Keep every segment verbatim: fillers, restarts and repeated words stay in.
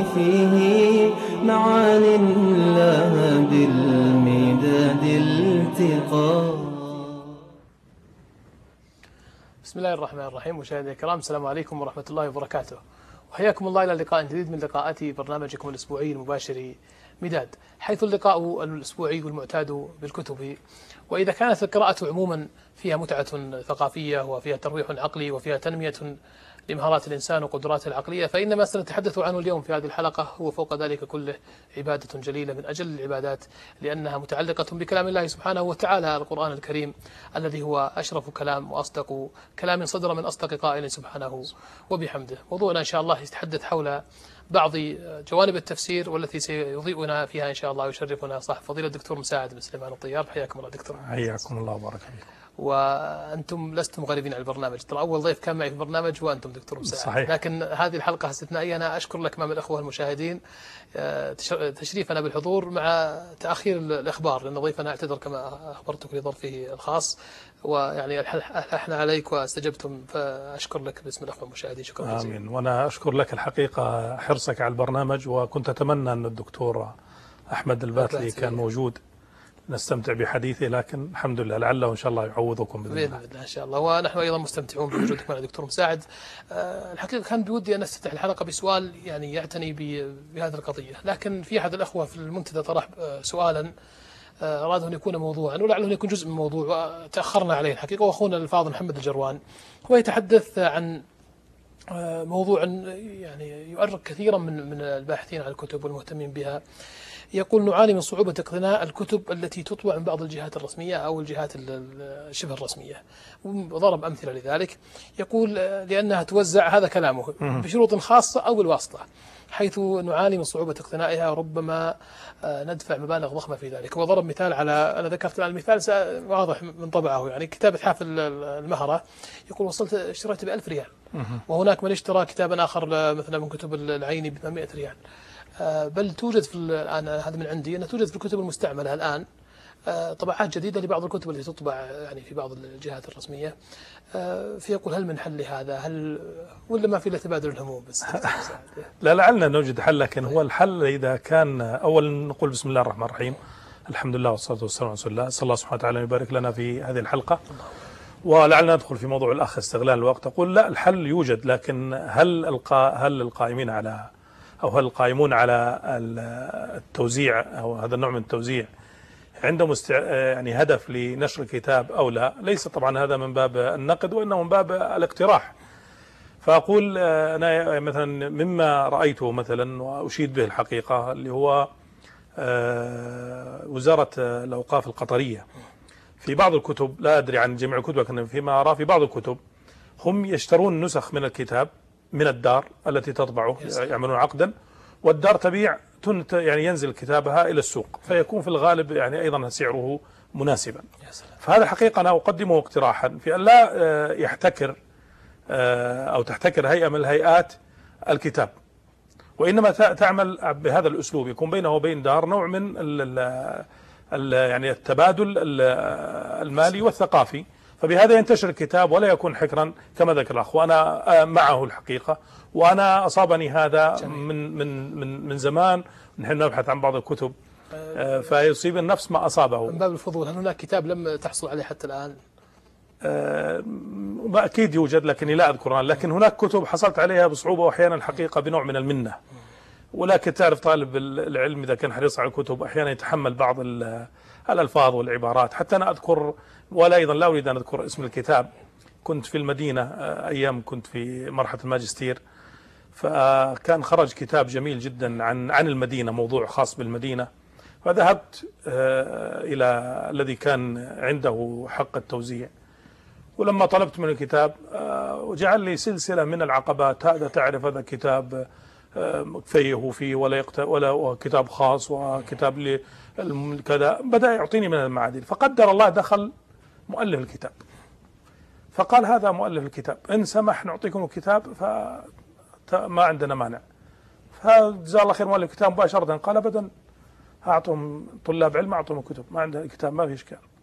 فيه معان لها بالمداد التقى. بسم الله الرحمن الرحيم. مشاهدينا الكرام، السلام عليكم ورحمة الله وبركاته، وحياكم الله إلى لقاء جديد من لقاءات برنامجكم الأسبوعي المباشر مداد، حيث اللقاء الأسبوعي المعتاد بالكتب. وإذا كانت القراءة عموما فيها متعة ثقافية وفيها ترويح عقلي وفيها تنمية لمهارات الإنسان وقدراته العقلية، فإن ما سنتحدث عنه اليوم في هذه الحلقة هو فوق ذلك كله عبادة جليلة من أجل العبادات، لأنها متعلقة بكلام الله سبحانه وتعالى القرآن الكريم الذي هو أشرف كلام وأصدق كلام صدر من أصدق قائل سبحانه وبحمده. موضوعنا إن شاء الله يتحدث حول بعض جوانب التفسير والتي سيضيئنا فيها إن شاء الله ويشرفنا صاحب فضيلة الدكتور مساعد بن سليمان الطيار. حياكم الله دكتور. حياكم الله وبارك فيكم. وأنتم لستم غريبين على البرنامج، ترى أول ضيف كان معي في البرنامج وأنتم دكتور مساعد. صحيح. لكن هذه الحلقة استثنائية، أنا أشكر لك أمام الأخوة المشاهدين تشريفنا بالحضور مع تأخير الإخبار، لأن ضيفنا اعتذر كما أخبرتك لظرفه الخاص، ويعني ألحنا عليك واستجبتم، فأشكر لك باسم الأخوة المشاهدين. شكرا جزيلا. آمين. وأنا أشكر لك الحقيقة حرصك على البرنامج، وكنت أتمنى أن الدكتور أحمد الباتلي كان موجود نستمتع بحديثه، لكن الحمد لله لعله إن شاء الله يعوضكم بإذن الله. بإذن الله إن شاء الله. ونحن أيضا مستمتعون بوجودك معنا دكتور مساعد. أه الحقيقة كان بودي أن أفتتح الحلقة بسؤال يعني يعتني بهذه القضية، لكن في أحد الأخوة في المنتدى طرح سؤالا أراد أن يكون موضوعا ولعله أن يكون جزء من موضوع وتأخرنا عليه الحقيقة، وأخونا الفاضل محمد الجروان هو يتحدث عن موضوع يعني يؤرق كثيرا من من الباحثين عن الكتب والمهتمين بها. يقول: نعاني من صعوبة اقتناء الكتب التي تطبع من بعض الجهات الرسمية أو الجهات الشبه الرسمية، وضرب أمثلة لذلك. يقول لأنها توزع، هذا كلامه، بشروط خاصة أو بالواسطة، حيث نعاني من صعوبة اقتنائها وربما ندفع مبالغ ضخمة في ذلك. وضرب مثال على، أنا ذكرت الآن مثال واضح من طبعه، يعني كتابة حافظ المهرة، يقول وصلت اشتريت بألف ريال، وهناك من اشترى كتابا آخر مثلا من كتب العيني بثمانمائة ريال. بل توجد في الآن، هذا من عندي، أنها توجد في الكتب المستعملة الآن طبعات جديدة لبعض الكتب التي تطبع يعني في بعض الجهات الرسمية. فيقول: هل من حل هذا؟ هل ولا ما في إلا تبادل الهموم بس؟ لا، لعلنا نوجد حل، لكن هو الحل إذا كان أولا نقول بسم الله الرحمن الرحيم، الحمد لله والصلاة والسلام على رسول الله، صلى الله سبحانه وتعالى يبارك لنا في هذه الحلقة. ولعلنا ندخل في موضوع الأخ استغلال الوقت. أقول لا، الحل يوجد، لكن هل القا هل القائمين على أو هل القائمون على التوزيع أو هذا النوع من التوزيع عندهم يعني هدف لنشر كتاب أو لا؟ ليس طبعا هذا من باب النقد، وإنه من باب الاقتراح. فأقول أنا مثلا مما رأيته مثلا وأشيد به الحقيقة، اللي هو وزارة الأوقاف القطرية في بعض الكتب، لا أدري عن جميع الكتب لكن فيما أرى في بعض الكتب هم يشترون نسخ من الكتاب من الدار التي تطبعه، يعملون عقدا، والدار تبيع يعني ينزل كتابها إلى السوق، فيكون في الغالب يعني أيضا سعره مناسبا. فهذا حقيقة أنا أقدمه اقتراحا في أن لا يحتكر أو تحتكر هيئة من الهيئات الكتاب، وإنما تعمل بهذا الأسلوب، يكون بينه وبين دار نوع من ال ال يعني التبادل المالي والثقافي، فبهذا ينتشر الكتاب ولا يكون حكرا كما ذكر الأخ. وأنا معه الحقيقة، وأنا أصابني هذا من من من من زمان، نحن نبحث عن بعض الكتب فيصيب النفس ما أصابه. من باب الفضول، هل هناك كتاب لم تحصل عليه حتى الآن؟ أكيد يوجد لكني لا أذكرها، لكن هناك كتب حصلت عليها بصعوبة وأحيانا الحقيقة بنوع من المنة. ولكن تعرف طالب العلم إذا كان حريص على الكتب أحيانا يتحمل بعض الألفاظ والعبارات. حتى أنا أذكر، ولا أيضا لا أريد أن أذكر اسم الكتاب، كنت في المدينة أيام كنت في مرحلة الماجستير، فكان خرج كتاب جميل جدا عن عن المدينة، موضوع خاص بالمدينة، فذهبت إلى الذي كان عنده حق التوزيع، ولما طلبت من الكتاب وجعل لي سلسلة من العقبات: هذا تعرف هذا كتاب فيه فيه ولا يقت... ولا كتاب خاص وكتاب كذا، بدأ يعطيني من المعادن. فقدر الله دخل مؤلف الكتاب فقال: هذا مؤلف الكتاب، إن سمح نعطيكم الكتاب فما عندنا مانع. فجزاه الله خير مؤلف الكتاب مباشرة قال: أبدا، أعطهم طلاب علم، أعطهم الكتب، ما عندنا الكتاب، ما في إشكال.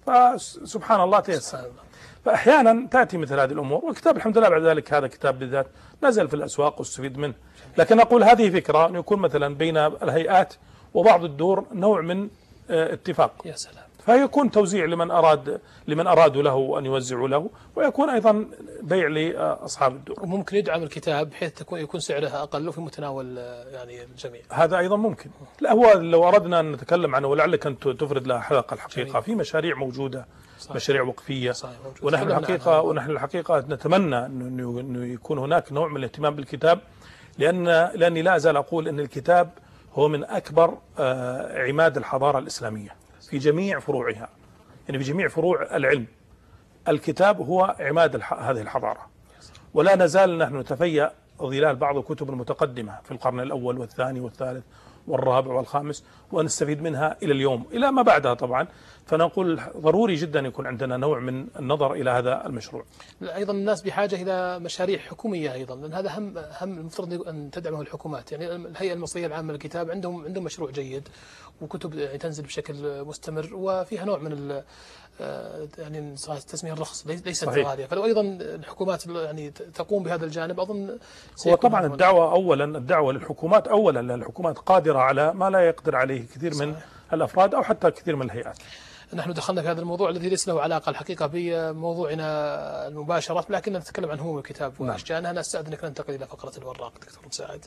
فسبحان الله تيسر. فأحيانا تأتي مثل هذه الأمور، والكتاب الحمد لله بعد ذلك هذا كتاب بالذات نزل في الأسواق واستفيد منه. لكن أقول هذه فكرة أن يكون مثلا بين الهيئات وبعض الدور نوع من اتفاق، يا سلام، فيكون توزيع لمن أراد لمن أرادوا له أن يوزعوا له، ويكون أيضا بيع لأصحاب الدور. وممكن يدعم الكتاب بحيث تكون يكون سعرها أقل وفي متناول يعني الجميع. هذا أيضا ممكن. لا هو لو أردنا أن نتكلم عنه ولعلك أن تفرد لها حلقة الحقيقة جميل. في مشاريع موجودة، صحيح. مشاريع وقفية، صحيح. ونحن الحقيقة ونحن الحقيقة نتمنى أنه يكون هناك نوع من الاهتمام بالكتاب، لأن لأني لا أزال أقول أن الكتاب هو من أكبر عماد الحضارة الإسلامية في جميع فروعها، يعني في جميع فروع العلم الكتاب هو عماد هذه الحضارة. ولا نزال نحن نتفيأ ظلال بعض الكتب المتقدمة في القرن الأول والثاني والثالث والرابع والخامس، ونستفيد منها إلى اليوم إلى ما بعدها طبعا. فنقول ضروري جدا يكون عندنا نوع من النظر إلى هذا المشروع. أيضا الناس بحاجة إلى مشاريع حكومية أيضا، لأن هذا هم هم المفترض أن تدعمه الحكومات. يعني الهيئة المصرية العامة للكتاب عندهم عندهم مشروع جيد، وكتب تنزل بشكل مستمر وفيها نوع من يعني تسمية الرخص ليست غالية. فلو أيضا الحكومات يعني تقوم بهذا الجانب أظن هو طبعا الدعوة أولا الدعوة للحكومات أولا، لأن الحكومات قادرة على ما لا يقدر عليه كثير من صحيح. الأفراد أو حتى كثير من الهيئات. نحن دخلنا في هذا الموضوع الذي ليس له علاقة الحقيقة بموضوعنا المباشرة، لكننا نتكلم عن هموم الكتاب وأشجانها. أنا أستأذنك ننتقل إلى فقرة الوراق دكتور مساعد.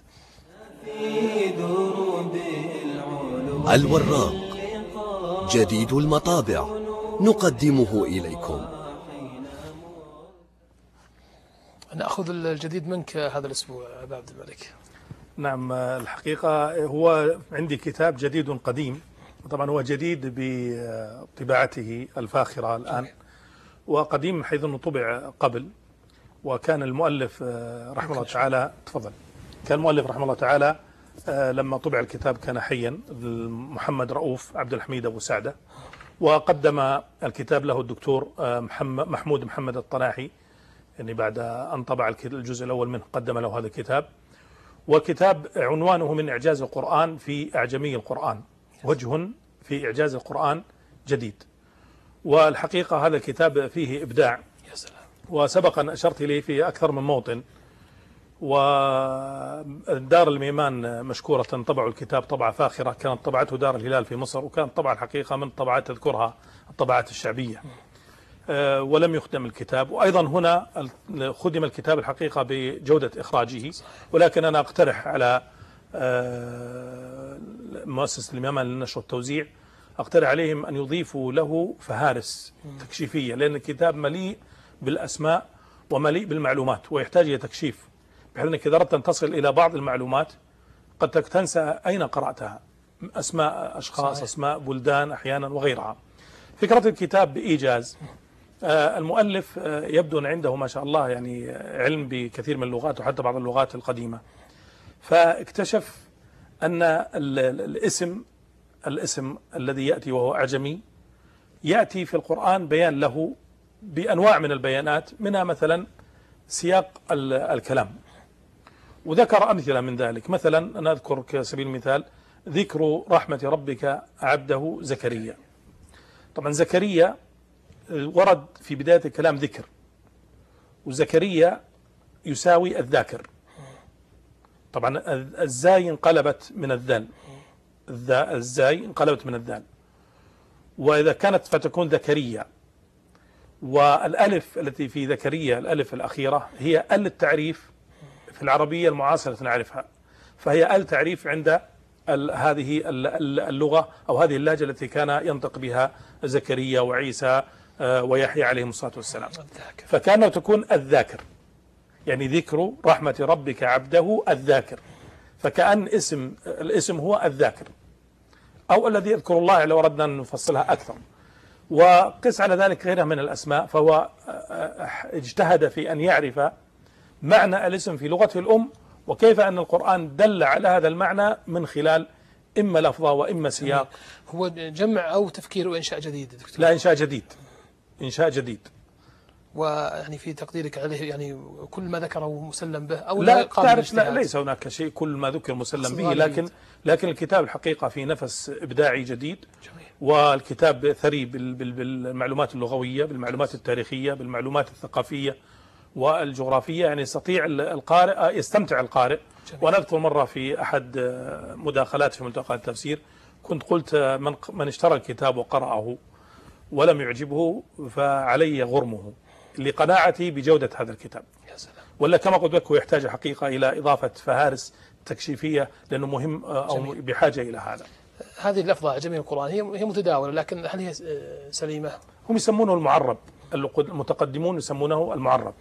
الوراق جديد المطابع نقدمه إليكم. نأخذ الجديد منك هذا الأسبوع أبا عبد الملك. نعم، الحقيقة هو عندي كتاب جديد قديم، طبعا هو جديد بطباعته الفاخرة الآن، وقديم حيث أنه طبع قبل. وكان المؤلف رحمه الله تعالى تفضل كان المؤلف رحمه الله تعالى لما طبع الكتاب كان حيا، محمد رؤوف عبد الحميد أبو سعدة، وقدم الكتاب له الدكتور محمود محمد الطناحي، يعني بعد أن طبع الجزء الأول منه قدم له هذا الكتاب. وكتاب عنوانه من إعجاز القرآن في أعجمي القرآن، وجه في إعجاز القرآن جديد. والحقيقة هذا الكتاب فيه إبداع، وسبق أن أشرت إليه في أكثر من موطن. ودار الميمان مشكورة طبعوا الكتاب طبعة فاخرة، كانت طبعته دار الهلال في مصر، وكانت طبعة الحقيقة من طبعات تذكرها الطبعات الشعبية، ولم يخدم الكتاب. وأيضا هنا خدم الكتاب الحقيقة بجودة إخراجه، ولكن أنا أقترح على مؤسسة اليمامة للنشر والتوزيع، أقترح عليهم أن يضيفوا له فهارس تكشيفية، لأن الكتاب مليء بالأسماء ومليء بالمعلومات ويحتاج إلى تكشيف، بحيث أنك إذا أردت أن تصل إلى بعض المعلومات قد تنسى أين قرأتها، أسماء أشخاص، صحيح. أسماء بلدان أحيانا وغيرها. فكرة الكتاب بإيجاز. المؤلف يبدو أن عنده ما شاء الله يعني علم بكثير من اللغات وحتى بعض اللغات القديمة، فاكتشف أن الاسم الاسم الذي يأتي وهو أعجمي يأتي في القرآن بيان له بأنواع من البيانات، منها مثلا سياق الكلام، وذكر أمثلة من ذلك. مثلا أنا أذكر كسبيل المثال ذكر رحمة ربك عبده زكريا. طبعا زكريا ورد في بداية الكلام ذكر، وزكريا يساوي الذاكر. طبعا الزاي انقلبت من الذال، الزاي انقلبت من الذال، وإذا كانت فتكون ذكريا. والألف التي في ذكريا الألف الأخيرة هي ال التعريف في العربية المعاصرة نعرفها، فهي ال تعريف عند هذه اللغة أو هذه اللهجة التي كان ينطق بها زكريا وعيسى ويحيى عليهم الصلاة والسلام. فكانه تكون الذاكر، يعني ذكر رحمة ربك عبده الذاكر، فكأن اسم الاسم هو الذاكر أو الذي يذكر الله لو أردنا أن نفصلها أكثر. وقس على ذلك غيرها من الأسماء، فهو اجتهد في أن يعرف معنى الاسم في لغته الأم، وكيف أن القرآن دل على هذا المعنى من خلال إما لفظة وإما سياق. هو جمع أو تفكير وإنشاء جديد دكتور؟ لا، إنشاء جديد، إنشاء جديد. ويعني في تقديرك عليه يعني كل ما ذكره مسلم به أو لا قابل تعرف، لا للاجتهاد؟ ليس هناك شيء كل ما ذكر مسلم به، غالبية. لكن لكن الكتاب الحقيقة في نفس إبداعي جديد. جميل. والكتاب ثري بال- بال- بالمعلومات اللغوية، بالمعلومات التاريخية، بالمعلومات الثقافية والجغرافية، يعني يستطيع القارئ يستمتع القارئ. جميل. وأنا أذكر مرة في أحد مداخلات في ملتقى التفسير كنت قلت من من اشترى الكتاب وقرأه ولم يعجبه فعلي غرمه، لقناعتي بجودة هذا الكتاب. يا سلام. ولا كما قلت لك هو يحتاج حقيقة إلى إضافة فهارس تكشيفية لأنه مهم أو جميل. بحاجة إلى هذا. هذه اللفظة جميع القرآن هي هي متداولة، لكن هل هي سليمة؟ هم يسمونه المعرب، المتقدمون يسمونه المعرب،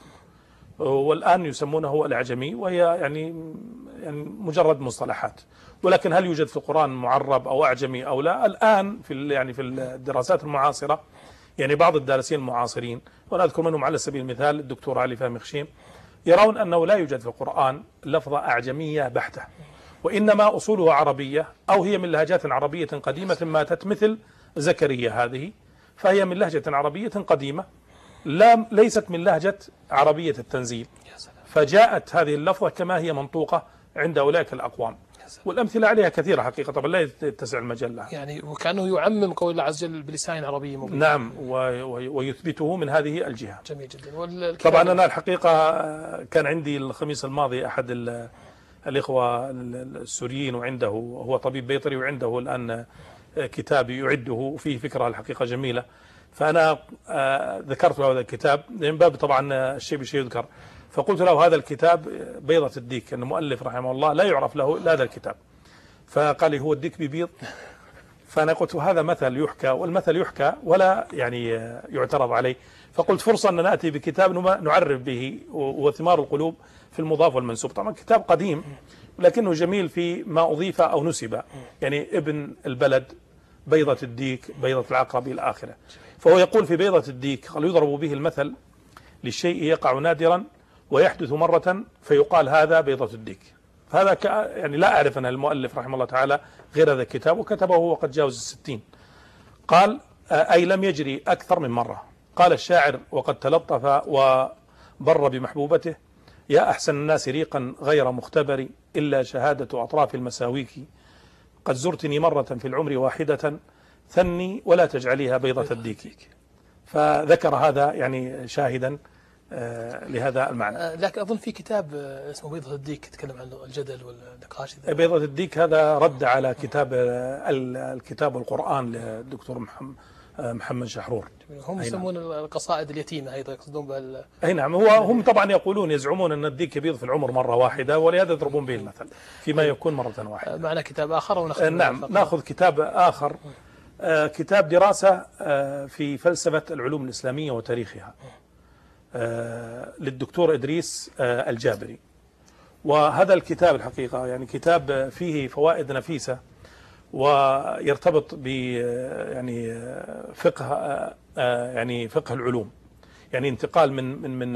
والآن يسمونه الأعجمي، وهي يعني يعني مجرد مصطلحات. ولكن هل يوجد في القرآن معرب أو أعجمي أو لا؟ الآن في يعني في الدراسات المعاصرة، يعني بعض الدارسين المعاصرين، وأنا أذكر منهم على سبيل المثال الدكتور علي فهمي خشيم، يرون أنه لا يوجد في القرآن لفظة أعجمية بحتة، وإنما أصولها عربية أو هي من لهجات عربية قديمة ماتت، مثل زكريا هذه فهي من لهجة عربية قديمة لا ليست من لهجة عربية التنزيل، فجاءت هذه اللفظة كما هي منطوقة عند أولئك الأقوام. والأمثلة عليها كثيرة حقيقة، طبعا لا يتسع المجال لها. يعني وكأنه يعمم قول الله عز وجل بلسان عربي مبين. نعم، ويثبته من هذه الجهة. جميل جدا. طبعا أنا الحقيقة كان عندي الخميس الماضي أحد الإخوة السوريين، وعنده هو طبيب بيطري وعنده الآن كتاب يعده فيه فكرة الحقيقة جميلة، فأنا ذكرت له هذا الكتاب من باب طبعا الشيء بشيء يذكر، فقلت له هذا الكتاب بيضة الديك، أن المؤلف رحمه الله لا يعرف له إلا هذا الكتاب، فقال لي هو الديك ببيض؟ فأنا قلت هذا مثل يحكى، والمثل يحكى ولا يعني يعترض عليه، فقلت فرصة أن نأتي بكتاب نعرف به، وثمار القلوب في المضاف والمنسوب. طبعا كتاب قديم لكنه جميل في ما أضيف أو نسب، يعني ابن البلد، بيضة الديك، بيضة العقرب إلى آخره. فهو يقول في بيضة الديك قال يضرب به المثل للشيء يقع نادرا ويحدث مرة فيقال هذا بيضة الديك. فهذا يعني لا أعرف أن المؤلف رحمه الله تعالى غير هذا الكتاب، وكتبه وقد جاوز الستين. قال أي لم يجري أكثر من مرة. قال الشاعر وقد تلطف وبر بمحبوبته، يا أحسن الناس ريقا غير مختبر إلا شهادة أطراف المساويك، قد زرتني مرة في العمر واحدة ثني ولا تجعليها بيضة الديك. فذكر هذا يعني شاهدا لهذا المعنى. لكن أظن في كتاب اسمه بيضة الديك يتكلم عن الجدل والنقاش. بيضة الديك هذا رد على كتاب الكتاب والقرآن للدكتور محمد محمد شحرور. هم يسمون القصائد اليتيمة أيضا يقصدون بال. أي نعم، هو هم طبعا يقولون يزعمون أن الديك يبيض في العمر مرة واحدة، ولهذا يضربون به المثل فيما يكون مرة واحدة. معنا كتاب آخر وناخذ. نعم، ناخذ كتاب آخر، آه كتاب دراسة آه في فلسفة العلوم الإسلامية وتاريخها، آه للدكتور إدريس آه الجابري. وهذا الكتاب الحقيقة يعني كتاب فيه فوائد نفيسة، ويرتبط ب يعني فقه يعني فقه العلوم، يعني انتقال من من من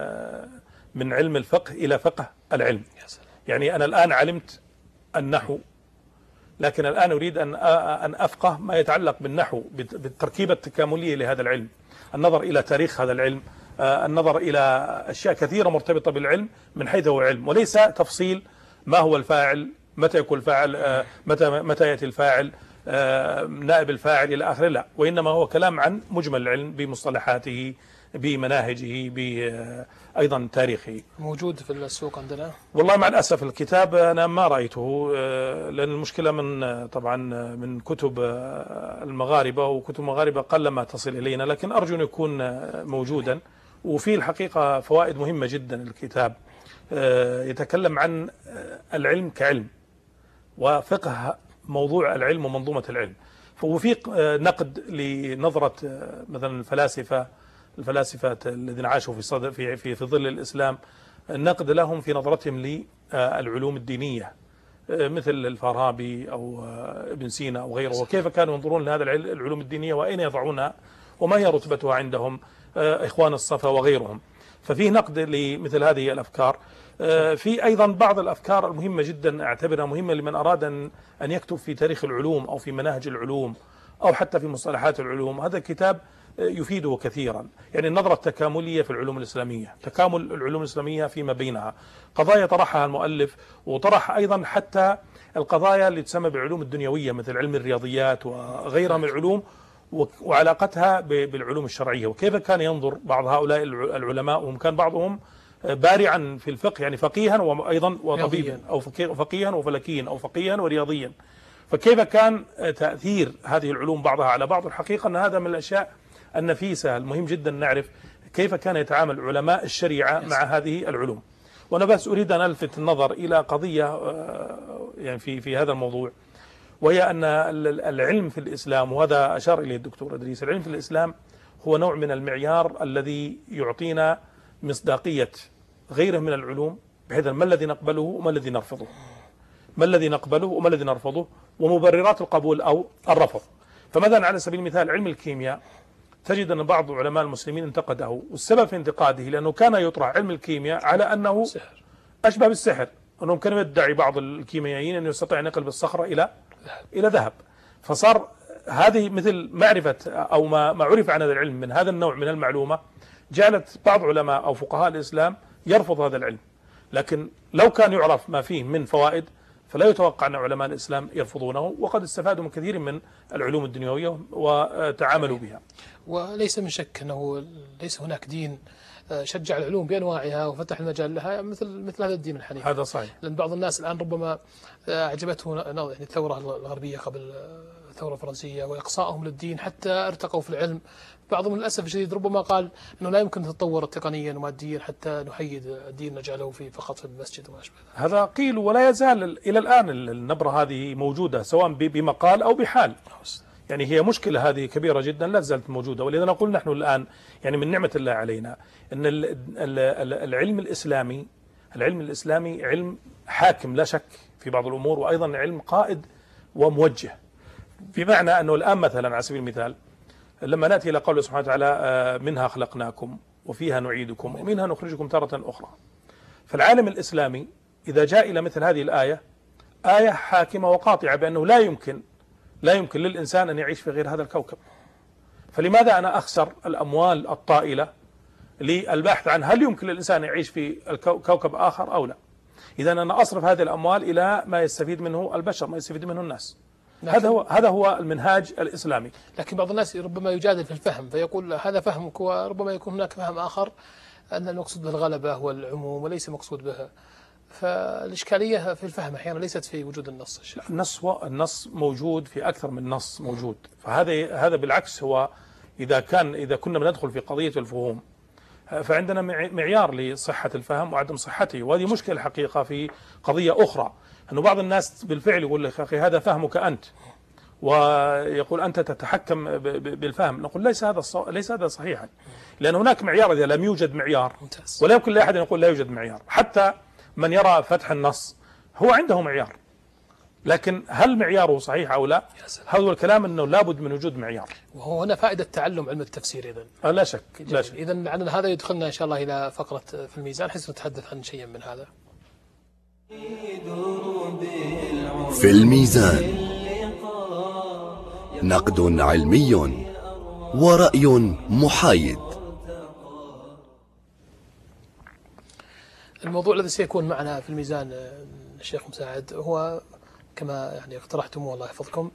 من علم الفقه إلى فقه العلم. يعني أنا الآن علمت النحو، لكن الآن أريد أن أن أفقه ما يتعلق بالنحو، بالتركيبة التكاملية لهذا العلم، النظر إلى تاريخ هذا العلم، النظر إلى أشياء كثيرة مرتبطة بالعلم من حيث هو علم، وليس تفصيل ما هو الفاعل، متى يكون الفاعل، متى متى يأتي الفاعل، نائب الفاعل إلى آخره، لا، وإنما هو كلام عن مجمل العلم بمصطلحاته، بمناهجه، بأيضا تاريخه. موجود في السوق عندنا؟ والله مع الأسف الكتاب أنا ما رأيته، لأن المشكلة من طبعا من كتب المغاربة، وكتب المغاربة قلما تصل إلينا، لكن أرجو أن يكون موجودا. وفيه الحقيقة فوائد مهمة جدا الكتاب، يتكلم عن العلم كعلم وفقه موضوع العلم ومنظومة العلم. وفي نقد لنظرة مثلا الفلاسفة الفلاسفة الذين عاشوا في صدر في في في ظل الإسلام، النقد لهم في نظرتهم للعلوم الدينية، مثل الفارابي أو ابن سينا أو غيره، وكيف كانوا ينظرون لهذا العلوم الدينية وأين يضعونها وما هي رتبتها عندهم، إخوان الصفا وغيرهم. ففيه نقد لمثل هذه الأفكار. في أيضا بعض الأفكار المهمة جدا أعتبرها مهمة لمن أراد أن يكتب في تاريخ العلوم أو في مناهج العلوم أو حتى في مصطلحات العلوم. هذا الكتاب يفيده كثيرا. يعني النظرة التكاملية في العلوم الإسلامية، تكامل العلوم الإسلامية فيما بينها، قضايا طرحها المؤلف، وطرح أيضا حتى القضايا اللي تسمى بالعلوم الدنيوية مثل علم الرياضيات وغيرها من العلوم، وعلاقتها بالعلوم الشرعية، وكيف كان ينظر بعض هؤلاء العلماء، وهم كان بعضهم بارعا في الفقه، يعني فقيها وأيضا وطبيبا، أو فقيها وفلكيا، أو فقيها ورياضيا. فكيف كان تأثير هذه العلوم بعضها على بعض؟ الحقيقة أن هذا من الأشياء النفيسة المهم جدا نعرف كيف كان يتعامل علماء الشريعة مع هذه العلوم. وأنا بس أريد أن ألفت النظر إلى قضية يعني في في هذا الموضوع، وهي أن العلم في الإسلام، وهذا أشار إليه الدكتور إدريس، العلم في الإسلام هو نوع من المعيار الذي يعطينا مصداقية غيره من العلوم، بحيث ما الذي نقبله وما الذي نرفضه، ما الذي نقبله وما الذي نرفضه، ومبررات القبول أو الرفض. فمثلا على سبيل المثال علم الكيمياء، تجد أن بعض علماء المسلمين انتقده، والسبب في انتقاده لأنه كان يطرح علم الكيمياء على أنه سحر، أشبه بالسحر، أنهم كانوا يدعي بعض الكيميائيين أنه يستطيع أن يقلب الصخرة إلى إلى ذهب. فصار هذه مثل معرفة أو ما ما عرف عن هذا العلم من هذا النوع من المعلومة، جعلت بعض علماء أو فقهاء الإسلام يرفض هذا العلم. لكن لو كان يعرف ما فيه من فوائد فلا يتوقع أن علماء الإسلام يرفضونه، وقد استفادوا من كثير من العلوم الدنيوية وتعاملوا بها. وليس من شك أنه ليس هناك دين شجع العلوم بأنواعها وفتح المجال لها مثل مثل هذا الدين الحنيف. هذا صحيح. لأن بعض الناس الآن ربما أعجبته يعني الثورة الغربية قبل الثورة الفرنسية وإقصائهم للدين حتى ارتقوا في العلم. بعضهم للأسف الشديد ربما قال أنه لا يمكن تتطور تقنيا وماديا حتى نحيد الدين نجعله في فقط في المسجد وما أشبه ذلك. هذا قيل ولا يزال إلى الآن النبرة هذه موجودة سواء بمقال أو بحال. يعني هي مشكلة هذه كبيرة جدا لا زالت موجودة. ولذا نقول نحن الآن يعني من نعمة الله علينا أن العلم الإسلامي العلم الإسلامي علم حاكم لا شك في بعض الأمور، وأيضا علم قائد وموجه، بمعنى أنه الآن مثلا على سبيل المثال لما نأتي إلى قوله سبحانه وتعالى منها خلقناكم وفيها نعيدكم ومنها نخرجكم تارة أخرى، فالعالم الإسلامي إذا جاء إلى مثل هذه الآية، آية حاكمة وقاطعة بأنه لا يمكن لا يمكن للإنسان أن يعيش في غير هذا الكوكب، فلماذا أنا أخسر الأموال الطائلة للبحث عن هل يمكن للإنسان أن يعيش في كوكب آخر أو لا؟ إذا أنا أصرف هذه الأموال إلى ما يستفيد منه البشر، ما يستفيد منه الناس. هذا هو هذا هو المنهاج الإسلامي. لكن بعض الناس ربما يجادل في الفهم فيقول هذا فهمك، وربما يكون هناك فهم آخر أن المقصود به الغلبة والعموم وليس مقصود بها. فالإشكالية في الفهم أحيانا ليست في وجود النص. النص النص موجود في أكثر من نص موجود. فهذا هذا بالعكس هو إذا كان إذا كنا بندخل في قضية الفهوم فعندنا معيار لصحة الفهم وعدم صحته، وهذه مشكلة الحقيقة في قضية أخرى، أنه بعض الناس بالفعل يقول لك أخي هذا فهمك أنت، ويقول أنت تتحكم بالفهم. نقول ليس هذا ليس هذا صحيحا، لأن هناك معيار. إذا لم يوجد معيار ولا يمكن لأحد يقول لا يوجد معيار، حتى من يرى فتح النص هو عنده معيار، لكن هل معياره صحيح أو لا؟ هذا هو الكلام، أنه لابد من وجود معيار. وهو هنا فائدة تعلم علم التفسير إذن. لا شك لا شك. إذن لعلنا هذا يدخلنا إن شاء الله إلى فقرة في الميزان حيث نتحدث عن شيء من هذا. في الميزان نقد علمي ورأي محايد. الموضوع الذي سيكون معنا في الميزان الشيخ مساعد هو كما يعني اقترحتم الله يحفظكم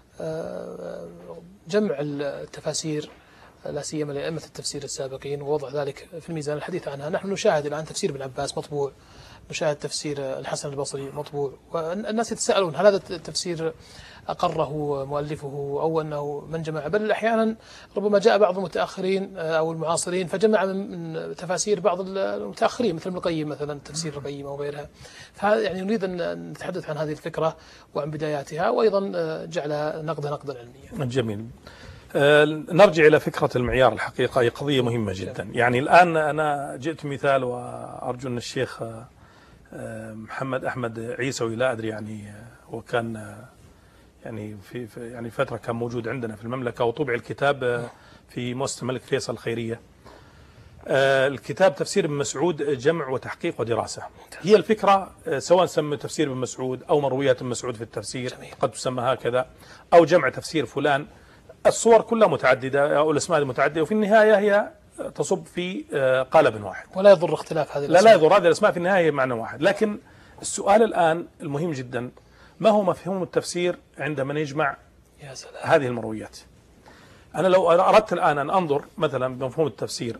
جمع التفاسير لا سيما لأئمة التفسير السابقين ووضع ذلك في الميزان الحديث عنها. نحن نشاهد الآن تفسير ابن عباس مطبوع، نشاهد تفسير الحسن البصري مطبوع، والناس يتساءلون هل هذا التفسير أقره مؤلفه أو أنه من جمع، بل أحيانا ربما جاء بعض المتأخرين أو المعاصرين فجمع من تفاسير بعض المتأخرين مثل ابن القيم مثلا تفسير القيم أو غيرها. فهذا يعني نريد أن نتحدث عن هذه الفكرة وعن بداياتها، وأيضا جعلها نقدا نقدا علميا. جميل. أه نرجع إلى فكرة المعيار. الحقيقة هي قضية مهمة جدا. يعني الآن أنا جئت مثال، وأرجو أن الشيخ محمد أحمد عيسوي لا أدري يعني وكان يعني في يعني فترة كان موجود عندنا في المملكة، وطبع الكتاب في مؤسسة الملك فيصل الخيرية. الكتاب تفسير ابن مسعود جمع وتحقيق ودراسة. هي الفكرة سواء سمى تفسير ابن مسعود أو مرويات ابن مسعود في التفسير قد تسمى هكذا، أو جمع تفسير فلان، الصور كلها متعددة أو الأسماء متعددة، وفي النهاية هي تصب في قالب واحد، ولا يضر اختلاف هذه الأسماء. لا لا يضر، هذه الأسماء في النهاية معنى واحد. لكن السؤال الآن المهم جدا، ما هو مفهوم التفسير عند من يجمع يا سلام. هذه المرويات؟ أنا لو أردت الآن أن أنظر مثلا بمفهوم التفسير،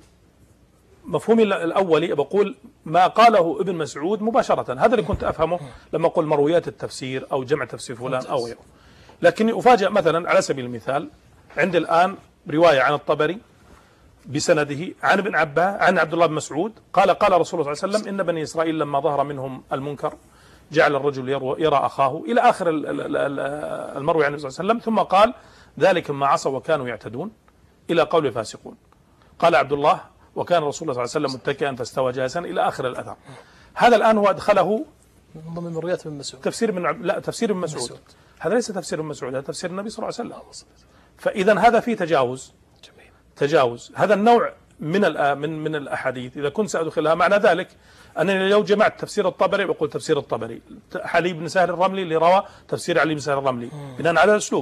مفهومي الأولي بقول ما قاله ابن مسعود مباشرة، هذا اللي كنت أفهمه لما أقول مرويات التفسير أو جمع تفسير فلان أو غيره. لكني أفاجأ مثلا على سبيل المثال عندي الآن رواية عن الطبري بسنده عن ابن عباس عن عبد الله بن مسعود قال قال رسول الله صلى الله عليه وسلم إن بني إسرائيل لما ظهر منهم المنكر جعل الرجل يرى أخاه إلى آخر المروي عن النبي صلى الله عليه وسلم، ثم قال ذلك ما عصوا وكانوا يعتدون إلى قول فاسقون. قال عبد الله وكان رسول الله صلى الله عليه وسلم متكئا فاستوى جالسا إلى آخر الأثر. هذا الآن هو أدخله ضمن مرويات ابن مسعود، تفسير من لا تفسير ابن مسعود. هذا ليس تفسير ابن مسعود، هذا تفسير النبي صلى الله عليه وسلم. فإذا هذا فيه تجاوز. جميل. تجاوز هذا النوع من من من الأحاديث إذا كنت سأدخلها، معنى ذلك أنني لو جمعت تفسير الطبري بقول تفسير الطبري، علي بن سهل الرملي اللي روى تفسير علي بن سهل الرملي بناء على الأسلوب،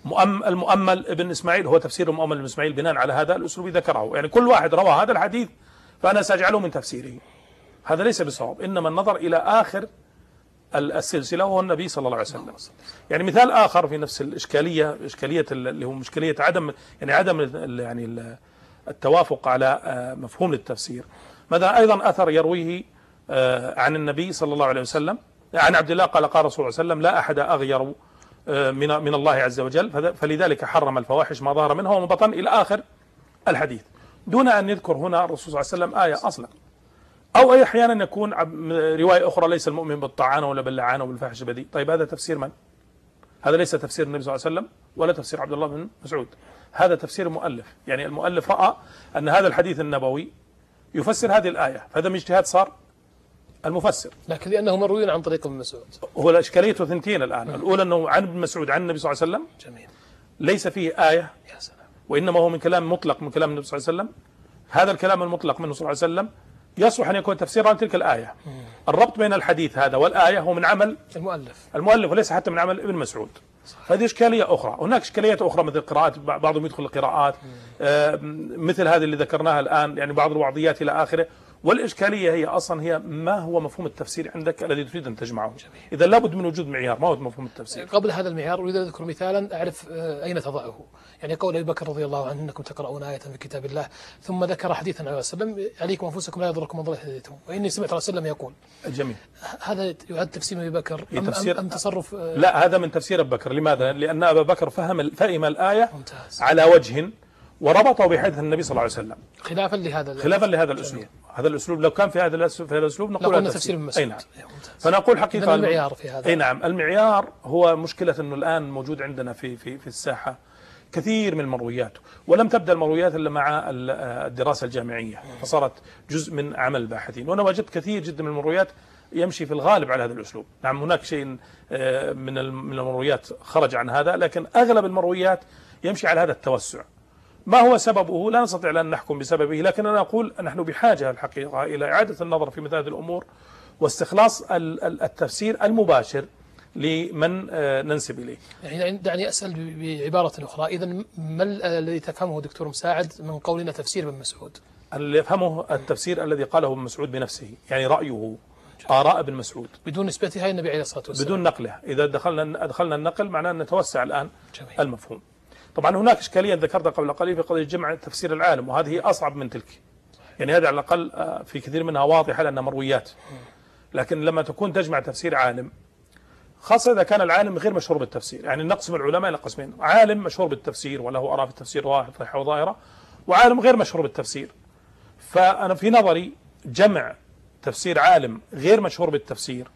المؤمل ابن إسماعيل هو تفسير المؤمل ابن إسماعيل بناء على هذا الأسلوب ذكره. يعني كل واحد روى هذا الحديث فأنا سأجعله من تفسيره. هذا ليس بصواب، إنما النظر إلى آخر السلسلة وهو النبي صلى الله عليه وسلم. يعني مثال آخر في نفس الإشكالية، إشكالية اللي هو مشكلية عدم يعني عدم يعني التوافق على مفهوم التفسير. مثلا أيضا أثر يرويه عن النبي صلى الله عليه وسلم عن عبد الله قال قال رسول الله صلى الله عليه وسلم لا أحد أغير من من الله عز وجل فلذلك حرم الفواحش ما ظهر منها وما بطن إلى آخر الحديث، دون أن يذكر هنا الرسول صلى الله عليه وسلم آية أصلا. أو أي أحيانا يكون رواية أخرى ليس المؤمن بالطعان ولا باللعان وبالفاحش بديء. طيب هذا تفسير من؟ هذا ليس تفسير النبي صلى الله عليه وسلم ولا تفسير عبد الله بن مسعود، هذا تفسير مؤلف. يعني المؤلف رأى أن هذا الحديث النبوي يفسر هذه الآية، فهذا من اجتهاد صار المفسر، لكن لأنه مروي عن طريق ابن مسعود. هو الإشكالية ثنتين الآن. الأولى أنه عن ابن مسعود عن النبي صلى الله عليه وسلم. جميل. ليس فيه آية. يا سلام. وإنما هو من كلام مطلق من كلام النبي صلى الله عليه وسلم. هذا الكلام المطلق منه صلى الله عليه وسلم يصلح أن يكون تفسيرا لتلك الآية. مم. الربط بين الحديث هذا والآية هو من عمل المؤلف المؤلف وليس حتى من عمل ابن مسعود. هذه إشكالية أخرى. هناك إشكاليات أخرى مثل القراءات، بعضهم يدخل القراءات آه مثل هذه اللي ذكرناها الآن، يعني بعض الوعظيات إلى آخره. والإشكالية هي أصلا هي ما هو مفهوم التفسير عندك الذي تريد أن تجمعه. إذا لابد من وجود معيار، ما هو مفهوم التفسير؟ قبل هذا المعيار أريد أن أذكر مثالا أعرف أين تضعه. يعني قول أبي بكر رضي الله عنه إنكم تقرؤون آية في كتاب الله ثم ذكر حديثا عن وسلم عليكم أنفسكم لا يضركم من ضل هديتم وإني سمعت رسول الله يقول. جميل. هذا يعد تفسير أبي بكر أم, تفسير أم تصرف؟ لا، هذا من تفسير أبي بكر. لماذا؟ لأن أبا بكر فهم فهم الآية ممتاز. على وجه وربطه بحديث النبي صلى الله عليه وسلم خلافا لهذا خلافا لهذا الأسلوب. هذا الأسلوب لو كان في هذا في هذا الأسلوب نقول هذا تفسير المسعود. أي نعم. فنقول حقيقة المعيار في هذا. أي نعم، المعيار هو مشكلة إنه الآن موجود عندنا في في في الساحة كثير من المرويات، ولم تبدأ المرويات إلا مع الدراسة الجامعية فصارت جزء من عمل الباحثين. وأنا وجدت كثير جدا من المرويات يمشي في الغالب على هذا الأسلوب. نعم هناك شيء من من المرويات خرج عن هذا، لكن أغلب المرويات يمشي على هذا التوسع. ما هو سببه لا نستطيع أن نحكم بسببه، لكن أنا أقول نحن بحاجة الحقيقة إلى إعادة النظر في مثل هذه الأمور واستخلاص التفسير المباشر لمن ننسب إليه. يعني دعني أسأل بعبارة أخرى، إذا ما الذي تفهمه دكتور مساعد من قولنا تفسير ابن مسعود؟ اللي يفهمه التفسير الذي قاله ابن مسعود بنفسه، يعني رأيه آراء ابن مسعود بدون نسبتها إلى النبي عليه الصلاة والسلام، بدون نقله. إذا دخلنا أدخلنا النقل معناه أن نتوسع الآن. جميل. المفهوم. طبعا هناك إشكالية ذكرتها قبل قليل في قضية جمع تفسير العالم، وهذه هي أصعب من تلك. يعني هذا على الأقل في كثير منها واضحة لأنها مرويات، لكن لما تكون تجمع تفسير عالم، خاصة إذا كان العالم غير مشهور بالتفسير، يعني نقسم العلماء إلى قسمين: عالم مشهور بالتفسير وله آراء في التفسير واضحة وظاهرة، وعالم غير مشهور بالتفسير. فأنا في نظري جمع تفسير عالم غير مشهور بالتفسير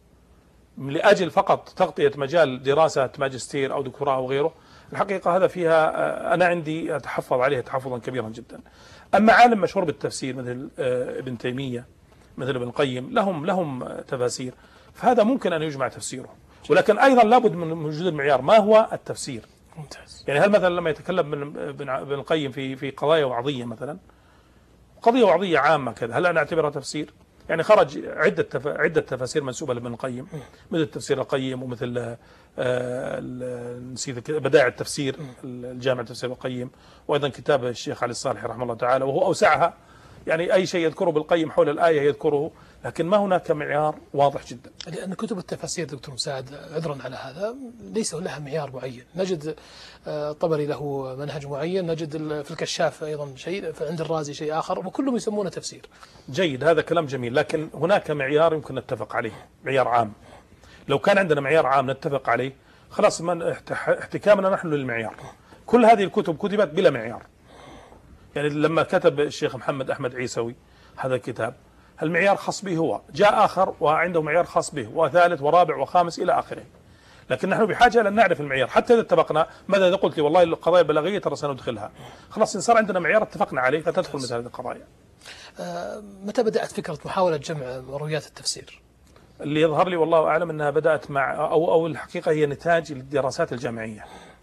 لأجل فقط تغطية مجال دراسة ماجستير أو دكتوراه أو غيره، الحقيقة هذا فيها أنا عندي أتحفظ عليها تحفظا كبيرا جدا. أما عالم مشهور بالتفسير مثل ابن تيمية مثل ابن القيم لهم لهم تفاسير، فهذا ممكن أن يجمع تفسيره، ولكن أيضا لابد من وجود المعيار. ما هو التفسير؟ ممتاز. يعني هل مثلا لما يتكلم ابن القيم في في قضايا وعظية مثلا، قضية وعظية عامة كذا، هل أنا أعتبرها تفسير؟ يعني خرج عدة تف... عدة تفاسير منسوبة لابن القيم، مثل تفسير القيم، ومثل آه نسيت بدائع التفسير الجامع تفسير القيم، وأيضا كتاب الشيخ علي الصالح رحمه الله تعالى، وهو أوسعها، يعني أي شيء يذكره بالقيم حول الآية يذكره، لكن ما هناك معيار واضح جدا. لأن كتب التفاسير دكتور مساعد عذرا على هذا ليس لها معيار معين، نجد الطبري له منهج معين، نجد في الكشاف أيضا شيء، عند الرازي شيء آخر، وكلهم يسمونه تفسير. جيد، هذا كلام جميل، لكن هناك معيار يمكن نتفق عليه، معيار عام. لو كان عندنا معيار عام نتفق عليه خلاص، من احتكامنا نحن للمعيار. كل هذه الكتب كتبت بلا معيار. يعني لما كتب الشيخ محمد أحمد عيسوي هذا الكتاب، المعيار خاص به هو، جاء آخر وعنده معيار خاص به، وثالث ورابع وخامس إلى آخره. لكن نحن بحاجة لأن نعرف المعيار، حتى إذا اتفقنا، ماذا إذا قلت لي والله القضايا البلاغية ترى سندخلها، خلاص إن صار عندنا معيار اتفقنا عليه فتدخل مثل هذه القضايا. آه متى بدأت فكرة محاولة جمع مرويات التفسير؟ اللي يظهر لي والله أعلم أنها بدأت مع أو أو الحقيقة هي نتاج الدراسات الجامعية،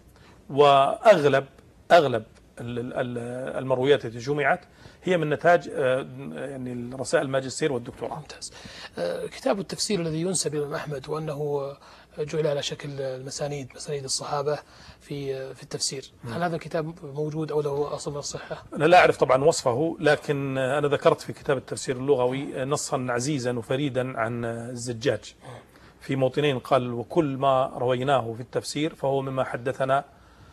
وأغلب أغلب المرويات التي جمعت هي من نتاج يعني رسائل الماجستير والدكتوراه. ممتاز. كتاب التفسير الذي ينسب الإمام أحمد وأنه جعل على شكل المسانيد، مسانيد الصحابة في في التفسير، هل هذا الكتاب موجود أو له أصل من الصحة؟ أنا لا أعرف طبعا وصفه، لكن أنا ذكرت في كتاب التفسير اللغوي نصا عزيزا وفريدا عن الزجاج في موطنين، قال: وكل ما رويناه في التفسير فهو مما حدثنا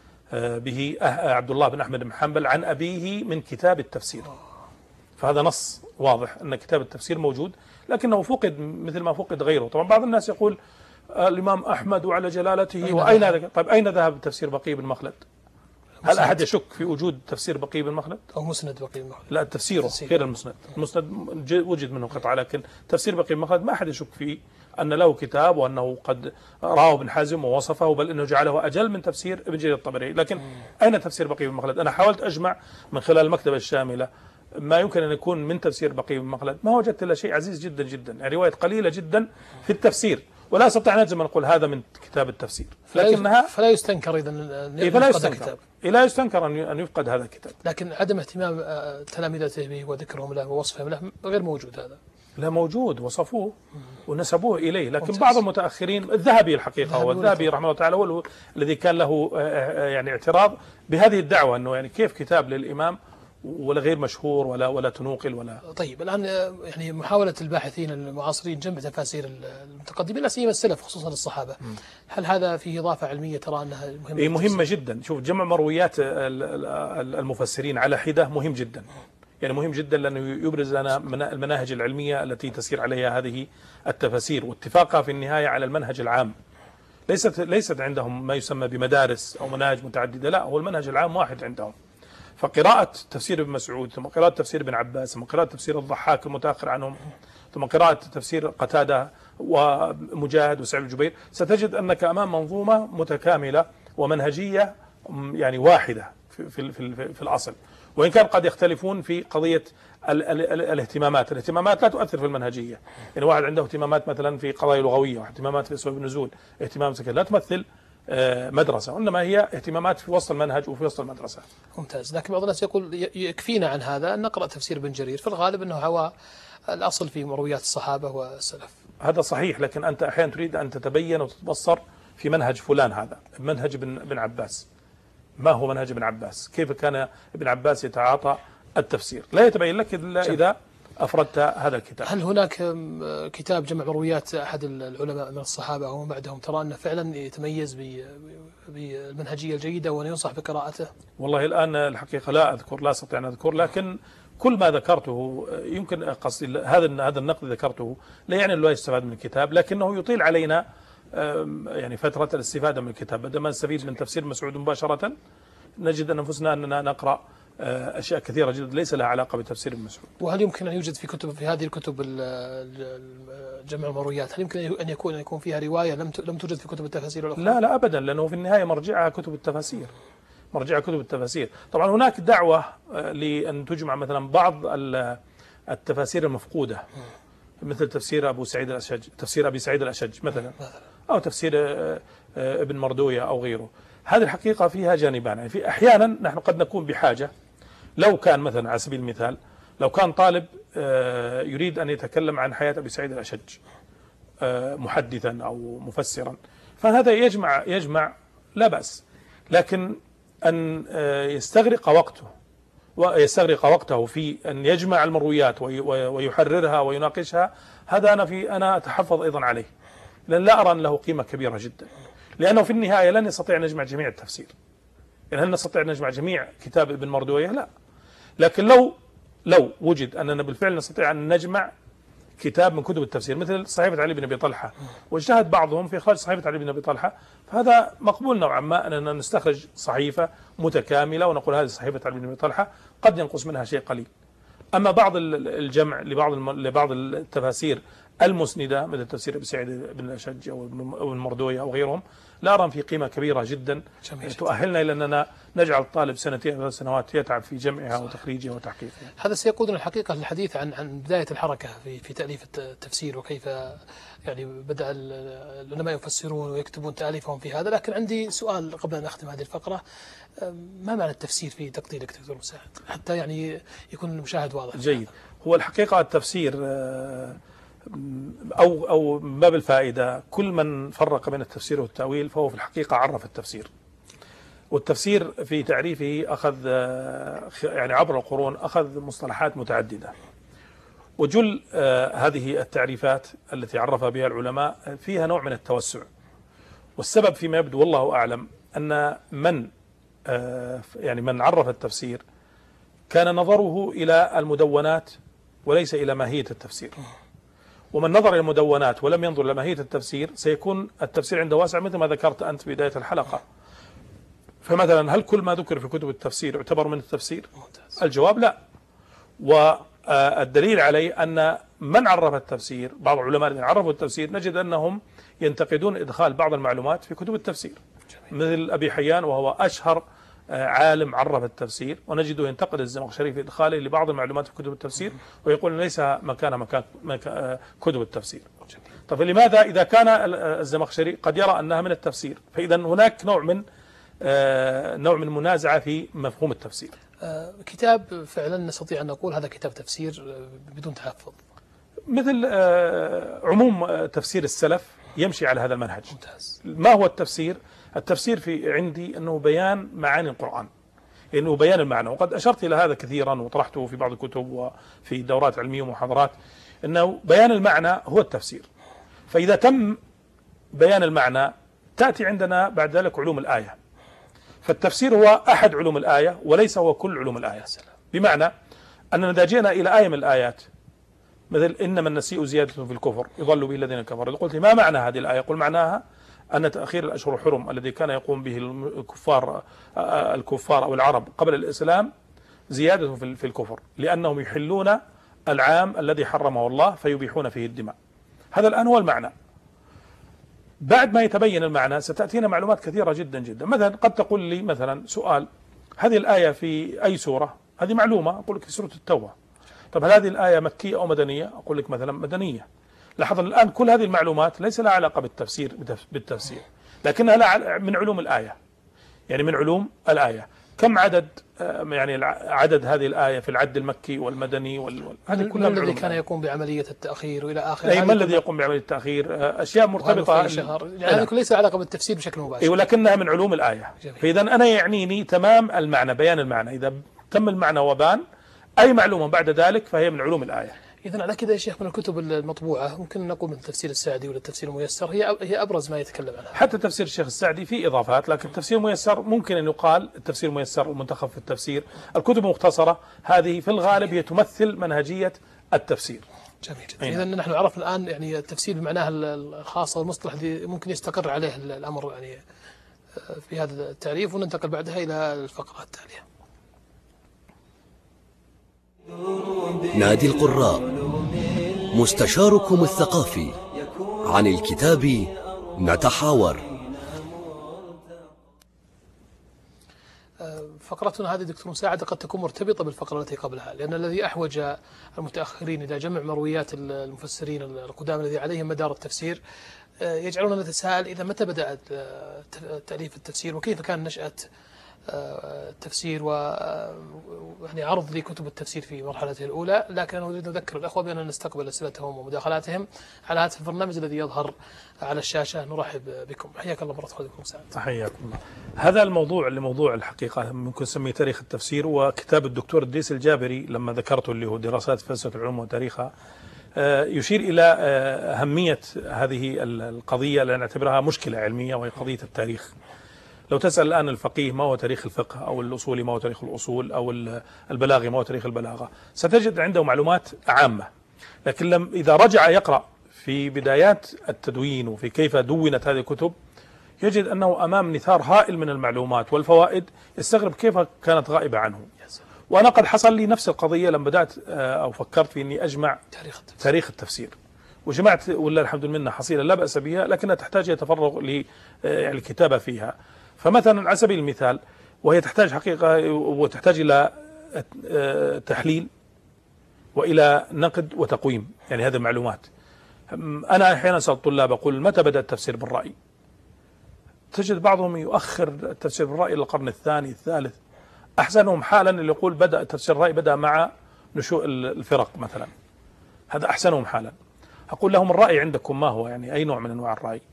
به عبد الله بن أحمد بن حنبل عن أبيه من كتاب التفسير. فهذا نص واضح أن كتاب التفسير موجود، لكنه فقد مثل ما فقد غيره. طبعا بعض الناس يقول الإمام أحمد وعلى جلالته، وأين طيب أين ذهب تفسير بقي بن مخلد؟ هل أحد يشك في وجود تفسير بقي بن مخلد؟ أو مسند بقي بن مخلد؟ لا، التفسير غير المسند. المسند وجد منه قطعة، لكن تفسير بقي بن مخلد ما أحد يشك فيه أن له كتاب، وأنه قد راه ابن حازم ووصفه، بل أنه جعله أجل من تفسير ابن جرير الطبري. لكن مم. أين تفسير بقي بن مخلد؟ أنا حاولت أجمع من خلال المكتبة الشاملة ما يمكن أن يكون من تفسير بقي بن مخلد، ما وجدت إلا شيء عزيز جدا جدا، يعني رواية قليلة جدا في التفسير، ولا أستطيع أن أجزم أن أقول هذا من كتاب التفسير. لكنها فلا يستنكر إذا أن يفقد الكتاب، لا يستنكر أن يفقد هذا الكتاب، لكن عدم اهتمام تلامذته به وذكرهم له ووصفهم له غير موجود. هذا لا موجود، وصفوه ونسبوه إليه، لكن بعض المتأخرين، الذهبي الحقيقة والذهبي رحمه الله تعالى هو الذي كان له يعني اعتراض بهذه الدعوة، أنه يعني كيف كتاب للإمام ولا غير مشهور ولا ولا تنوقل ولا. طيب الآن يعني محاولة الباحثين المعاصرين جمع تفاسير المتقدمين لا سيما السلف خصوصا الصحابة، م. هل هذا فيه إضافة علمية ترى أنها مهمة؟ إيه مهمة جدا. شوف، جمع مرويات المفسرين على حدة مهم جدا، يعني مهم جدا لأنه يبرز لنا المناهج العلمية التي تسير عليها هذه التفاسير، واتفاقها في النهاية على المنهج العام. ليست ليست عندهم ما يسمى بمدارس أو مناهج متعددة، لا، هو المنهج العام واحد عندهم. فقراءة تفسير ابن مسعود، ثم قراءة تفسير ابن عباس، ثم قراءة تفسير الضحاك المتأخر عنهم، ثم قراءة تفسير قتادة ومجاهد وسعيد الجبير، ستجد أنك أمام منظومة متكاملة ومنهجية يعني واحدة في, في, في, في الأصل، وإن كان قد يختلفون في قضية ال ال ال الاهتمامات. الاهتمامات لا تؤثر في المنهجية، يعني واحد عنده اهتمامات مثلا في قضايا لغوية، واهتمامات في أسباب النزول، اهتمام سكن، لا تمثل مدرسة، وإنما هي اهتمامات في وسط المنهج وفي وسط المدرسة. ممتاز. لكن بعض الناس يقول يكفينا عن هذا أن نقرأ تفسير ابن جرير، في الغالب أنه هو الأصل في مرويات الصحابة والسلف. هذا صحيح، لكن أنت أحيانا تريد أن تتبين وتتبصر في منهج فلان، هذا منهج ابن ابن عباس. ما هو منهج ابن عباس؟ كيف كان ابن عباس يتعاطى التفسير؟ لا يتبين لك إلا إذا أفردت هذا الكتاب. هل هناك كتاب جمع مرويات أحد العلماء من الصحابة أو بعدهم ترى أنه فعلا يتميز بالمنهجية الجيدة وينصح بقراءته؟ والله الآن الحقيقة لا أذكر، لا أستطيع أن أذكر، لكن كل ما ذكرته يمكن قصدي هذا هذا النقد ذكرته لا يعني لا يستفاد من الكتاب، لكنه يطيل علينا يعني فترة الاستفادة من الكتاب. بدل ما نستفيد من تفسير مسعود مباشرة نجد أن أنفسنا أننا نقرأ أشياء كثيرة جدا ليس لها علاقة بتفسير ابن مسعود. وهل يمكن أن يوجد في كتب في هذه الكتب جمع المرويات، هل يمكن أن يكون أن يكون فيها رواية لم لم توجد في كتب التفاسير الأخرى؟ لا لا أبدا، لأنه في النهاية مرجعها كتب التفاسير، مرجعها كتب التفاسير. طبعا هناك دعوة لأن تجمع مثلا بعض التفاسير المفقودة، مثل تفسير أبو سعيد الأشج، تفسير أبي سعيد الأشج مثلا، أو تفسير ابن مردوية أو غيره. هذه الحقيقة فيها جانبان، يعني في أحيانا نحن قد نكون بحاجة، لو كان مثلا على سبيل المثال لو كان طالب يريد أن يتكلم عن حياة أبي سعيد الأشج محدثا أو مفسرا، فهذا يجمع يجمع لا بأس، لكن أن يستغرق وقته ويستغرق وقته في أن يجمع المرويات ويحررها ويناقشها، هذا أنا في أنا أتحفظ أيضا عليه، لأن لا أرى أن له قيمة كبيرة جدا، لأنه في النهاية لن يستطيع أن يجمع جميع التفسير. يعني هل نستطيع أن نجمع جميع كتاب ابن مردوية؟ لا. لكن لو لو وجد أننا بالفعل نستطيع أن نجمع كتاب من كتب التفسير مثل صحيفة علي بن أبي طلحة، واجتهد بعضهم في إخراج صحيفة علي بن أبي طلحة، فهذا مقبول نوعا ما أننا نستخرج صحيفة متكاملة ونقول هذه صحيفة علي بن أبي طلحة، قد ينقص منها شيء قليل. أما بعض الجمع لبعض لبعض التفاسير المسندة مثل تفسير أبي سعيد بن الأشج أو ابن مردوية أو غيرهم، لا أرى في قيمة كبيرة جدا تؤهلنا إلى أننا نجعل الطالب سنتين ثلاث سنوات يتعب في جمعها وتخريجها وتحقيقها. هذا سيقودنا الحقيقة للحديث عن عن بداية الحركة في في تأليف التفسير، وكيف يعني بدأ العلماء يفسرون ويكتبون تأليفهم في هذا. لكن عندي سؤال قبل أن أختم هذه الفقرة، ما معنى التفسير في تقديرك دكتور مساعد، حتى يعني يكون المشاهد واضح؟ جيد. هو الحقيقة التفسير أو أو من باب الفائدة، كل من فرق بين التفسير والتأويل فهو في الحقيقة عرف التفسير. والتفسير في تعريفه أخذ يعني عبر القرون أخذ مصطلحات متعددة، وجل هذه التعريفات التي عرف بها العلماء فيها نوع من التوسع، والسبب فيما يبدو والله أعلم أن من يعني من عرف التفسير كان نظره إلى المدونات وليس إلى ماهية التفسير، ومن نظر إلى المدونات ولم ينظر إلى ماهية التفسير سيكون التفسير عنده واسع مثل ما ذكرت أنت في بداية الحلقة. فمثلا هل كل ما ذكر في كتب التفسير يعتبر من التفسير؟ الجواب لا. والدليل عليه أن من عرف التفسير، بعض العلماء الذين عرفوا التفسير نجد أنهم ينتقدون إدخال بعض المعلومات في كتب التفسير، مثل أبي حيان وهو أشهر عالم عرف التفسير، ونجده ينتقد الزمخشري في إدخاله لبعض المعلومات في كتب التفسير ويقول ليس مكان مكان كتب التفسير. طيب لماذا إذا كان الزمخشري قد يرى أنها من التفسير؟ فإذا هناك نوع من نوع من المنازعة في مفهوم التفسير. كتاب فعلا نستطيع أن نقول هذا كتاب تفسير بدون تحفظ، مثل عموم تفسير السلف يمشي على هذا المنهج. ممتاز. ما هو التفسير؟ التفسير في عندي أنه بيان معاني القرآن، إنه بيان المعنى، وقد أشرت إلى هذا كثيرا وطرحته في بعض الكتب وفي دورات علمية ومحاضرات، أنه بيان المعنى هو التفسير. فإذا تم بيان المعنى تأتي عندنا بعد ذلك علوم الآية، فالتفسير هو أحد علوم الآية وليس هو كل علوم الآية. بمعنى أننا إذا جئنا إلى آية من الآيات مثل إنما النسيء زيادة في الكفر يضل به الذين كفروا، قلت ما معنى هذه الآية؟ قل معناها أن تأخير الأشهر الحرم الذي كان يقوم به الكفار الكفار أو العرب قبل الإسلام زيادة في الكفر، لأنهم يحلون العام الذي حرمه الله فيبيحون فيه الدماء. هذا الآن هو المعنى. بعد ما يتبين المعنى ستأتينا معلومات كثيرة جدا جدا. مثلا قد تقول لي مثلا سؤال، هذه الآية في أي سورة؟ هذه معلومة، أقول لك في سورة التوبة. طب هل هذه الآية مكية أو مدنية؟ أقول لك مثلا مدنية. لاحظ الآن كل هذه المعلومات ليس لها علاقة بالتفسير بالتفسير لكنها لها من علوم الآية، يعني من علوم الآية. كم عدد يعني عدد هذه الآية في العد المكي والمدني وال... هذه كلها من الذي كان يقوم بعملية التأخير وإلى آخره؟ أي ما الذي يقوم بعملية التأخير؟ أشياء مرتبطة، يعني هذه ليس علاقة بالتفسير بشكل مباشر، أي ولكنها من علوم الآية. فإذا أنا يعنيني تمام المعنى، بيان المعنى. إذا تم المعنى وبان أي معلومة بعد ذلك فهي من علوم الآية. إذن على كذا يا شيخ من الكتب المطبوعة ممكن نقول من التفسير السعدي ولا التفسير الميسر هي هي أبرز ما يتكلم عنها. حتى تفسير الشيخ السعدي فيه إضافات، لكن التفسير الميسر ممكن أن يقال التفسير الميسر المنتخب في التفسير. الكتب المختصرة هذه في الغالب هي تمثل منهجية التفسير. جميل جدا. إذن نحن عرفنا الآن يعني التفسير بمعناه الخاص والمصطلح الذي ممكن يستقر عليه الأمر يعني في هذا التعريف، وننتقل بعدها إلى الفقرة التالية. نادي القراء، مستشاركم الثقافي، عن الكتاب نتحاور. فقرتنا هذه دكتور مساعد قد تكون مرتبطة بالفقرة التي قبلها، لأن الذي أحوج المتأخرين إلى جمع مرويات المفسرين القدامى الذي عليهم مدار التفسير يجعلنا نتساءل إذا متى بدأت تأليف التفسير وكيف كان نشأة التفسير و يعني عرض لكتب التفسير في مرحلته الأولى، لكن أنا أريد أن أذكر الأخوة بأننا نستقبل أسئلتهم ومداخلاتهم على هاتف البرنامج الذي يظهر على الشاشة. نرحب بكم، حياك الله مرة أخرى دكتور مساعد. حياكم الله. هذا الموضوع لموضوع الحقيقة ممكن نسميه تاريخ التفسير، وكتاب الدكتور إدريس الجابري لما ذكرته اللي هو دراسات فلسفة العلوم وتاريخها يشير إلى أهمية هذه القضية، لأن نعتبرها مشكلة علمية وهي قضية التاريخ. لو تسأل الآن الفقيه ما هو تاريخ الفقه، أو الأصولي ما هو تاريخ الأصول، أو البلاغي ما هو تاريخ البلاغة، ستجد عنده معلومات عامة، لكن لم إذا رجع يقرأ في بدايات التدوين وفي كيف دونت هذه الكتب يجد أنه أمام نثار هائل من المعلومات والفوائد يستغرب كيف كانت غائبة عنه. وأنا قد حصل لي نفس القضية لما بدأت أو فكرت في أني أجمع تاريخ التفسير, تاريخ التفسير. وجمعت ولا الحمد لله حصيلة لا بأس بها، لكنها تحتاج إلى تفرغ للكتابة فيها. فمثلا على سبيل المثال، وهي تحتاج حقيقة وتحتاج إلى تحليل وإلى نقد وتقويم، يعني هذه المعلومات. أنا أحيانا أسأل الطلاب أقول متى بدأ التفسير بالرأي؟ تجد بعضهم يؤخر التفسير بالرأي إلى القرن الثاني الثالث. أحسنهم حالا اللي يقول بدأ التفسير الرأي بدأ مع نشوء الفرق مثلا، هذا أحسنهم حالا. أقول لهم الرأي عندكم ما هو؟ يعني أي نوع من أنواع الرأي؟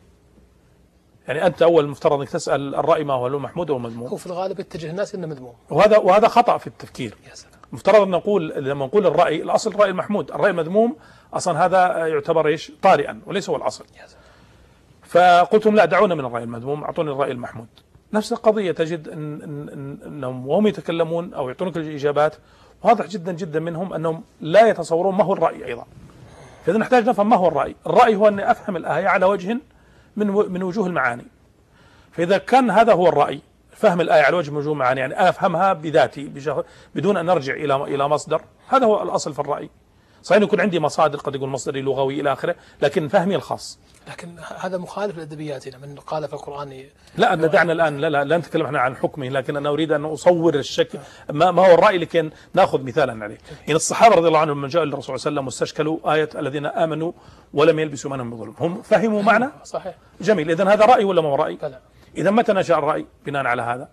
يعني أنت أول المفترض أنك تسأل الرأي ما هو، هل هو محمود أو مذموم؟ هو في الغالب يتجه الناس إنه مذموم، وهذا وهذا خطأ في التفكير. يا سلام. مفترض أن نقول لما نقول الرأي، الأصل الرأي المحمود، الرأي المذموم أصلا هذا يعتبر إيش؟ طارئا وليس هو الأصل. يا سلام. فقلت لهم لا، دعونا من الرأي المذموم، أعطوني الرأي المحمود. نفس القضية تجد إن إن أنهم وهم يتكلمون أو يعطونك الإجابات واضح جدا جدا منهم أنهم لا يتصورون ما هو الرأي أيضا. فإذا نحتاج نفهم ما هو الرأي. الرأي هو أن أفهم الآية على وجه من من وجوه المعاني. فإذا كان هذا هو الرأي، فهم الآية على وجه من وجوه المعاني، يعني أنا أفهمها بذاتي بدون أن أرجع إلى إلى مصدر، هذا هو الأصل في الرأي. صحيح يكون عندي مصادر، قد يكون مصدري لغوي إلى آخره، لكن فهمي الخاص. لكن هذا مخالف لأدبياتنا، من قال في القرآن. لا دعنا الآن لا لا لا نتكلم احنا عن حكمه، لكن أنا أريد أن أصور الشكل ما, ما هو الرأي، لكن نأخذ مثالا عليه. يعني الصحابة رضي الله عنهم من جاءوا للرسول صلى الله عليه وسلم واستشكلوا آية الذين آمنوا ولم يلبسوا إيمانهم بظلم، هم فهموا معنى؟ صحيح. جميل. إذن هذا رأي ولا ما هو رأي؟ لا. إذا متى نشأ الرأي بناء على هذا؟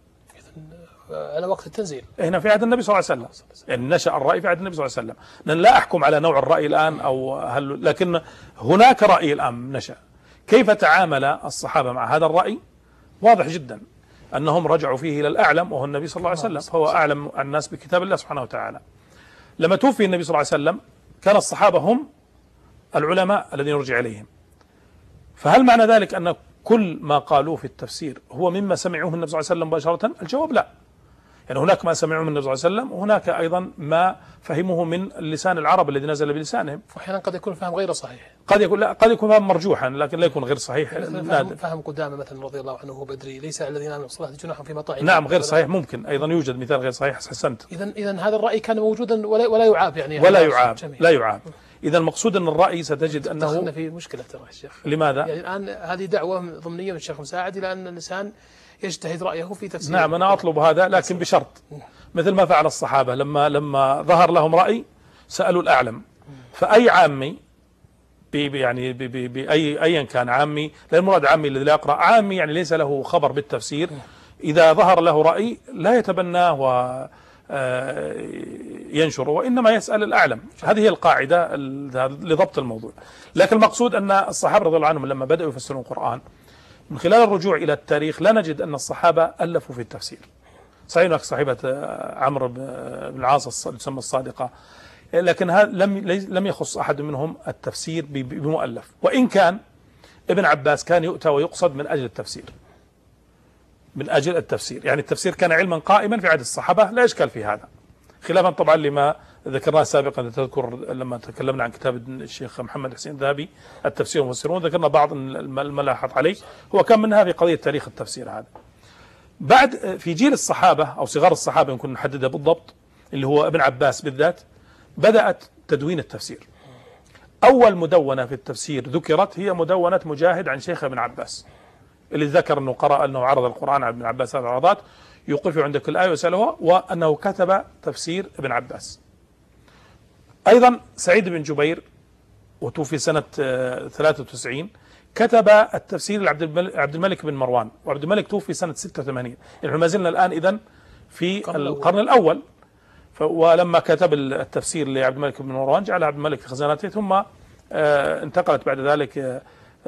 على وقت التنزيل. هنا في عهد النبي صلى الله عليه وسلم، يعني نشأ الرأي في عهد النبي صلى الله عليه وسلم. لأن لا أحكم على نوع الرأي الآن أو هل، لكن هناك رأي الآن نشأ. كيف تعامل الصحابة مع هذا الرأي؟ واضح جدا أنهم رجعوا فيه إلى الأعلم وهو النبي صلى الله عليه وسلم، هو أعلم الناس بكتاب الله سبحانه وتعالى. لما توفي النبي صلى الله عليه وسلم كان الصحابة هم العلماء الذين يرجع إليهم. فهل معنى ذلك أن كل ما قالوه في التفسير هو مما سمعوه من النبي صلى الله عليه وسلم مباشرة؟ الجواب لا. يعني هناك ما سمعوه من النبي صلى الله عليه وسلم، وهناك أيضا ما فهموه من لسان العرب الذي نزل بلسانهم. وأحيانا قد يكون فهم غير صحيح. قد يكون لا قد يكون فهم مرجوحا، لكن لا يكون غير صحيح. فهم, فهم قدامى مثلا رضي الله عنه هو بدري، ليس الذين آمنوا بالصلاة جناح في مطاعم. نعم غير صحيح، ممكن أيضا يوجد مثال غير صحيح. حسنت. إذا إذا هذا الرأي كان موجودا ولا ولا يعاب، يعني ولا يعاب جميل. لا يعاب. إذا المقصود أن الرأي ستجد أنه دخلنا في مشكلة ترى الشيخ. لماذا؟ يعني الآن هذه دعوة ضمنية من الشيخ مساعد إلى أن الإنسان يجتهد رأيه في تفسير. نعم أنا أطلب هذا، لكن بشرط مثل ما فعل الصحابة لما لما ظهر لهم رأي سألوا الأعلم. فأي عامي يعني بأي أيا كان عامي، لا المراد عامي الذي لا يقرأ، عامي يعني ليس له خبر بالتفسير، إذا ظهر له رأي لا يتبناه وينشره، وإنما يسأل الأعلم. هذه هي القاعدة لضبط الموضوع. لكن المقصود أن الصحابة رضي الله عنهم لما بدأوا يفسرون القرآن من خلال الرجوع إلى التاريخ لا نجد أن الصحابة ألفوا في التفسير. صحيح هناك صاحبة عمرو بن العاص تسمى الصادقة، لكن هذا لم لم يخص أحد منهم التفسير بمؤلف، وإن كان ابن عباس كان يؤتى ويقصد من أجل التفسير، من أجل التفسير، يعني التفسير كان علما قائما في عهد الصحابة لا إشكال في هذا، خلافا طبعا لما ذكرناه سابقا. تذكر لما تكلمنا عن كتاب الشيخ محمد حسين الذهبي التفسير والمفسرون، ذكرنا بعض الملاحظ عليه، هو كان منها في قضية تاريخ التفسير. هذا بعد في جيل الصحابة أو صغار الصحابة يمكن نحددها بالضبط، اللي هو ابن عباس بالذات، بدأت تدوين التفسير. أول مدونة في التفسير ذكرت هي مدونة مجاهد عن شيخ ابن عباس، اللي ذكر أنه قرأ أنه عرض القرآن عن ابن عباس ثلاث عرضات، يوقف عند كل آية ويسألها، وأنه كتب تفسير ابن عباس. أيضا سعيد بن جبير وتوفي سنة ثلاثة وتسعين كتب التفسير لعبد الملك بن مروان، وعبد الملك توفي سنة ستة وثمانين، يعني ما زلنا الآن إذن في القرن الأول. ولما كتب التفسير لعبد الملك بن مروان جعل عبد الملك في خزانته، ثم آه انتقلت بعد ذلك آه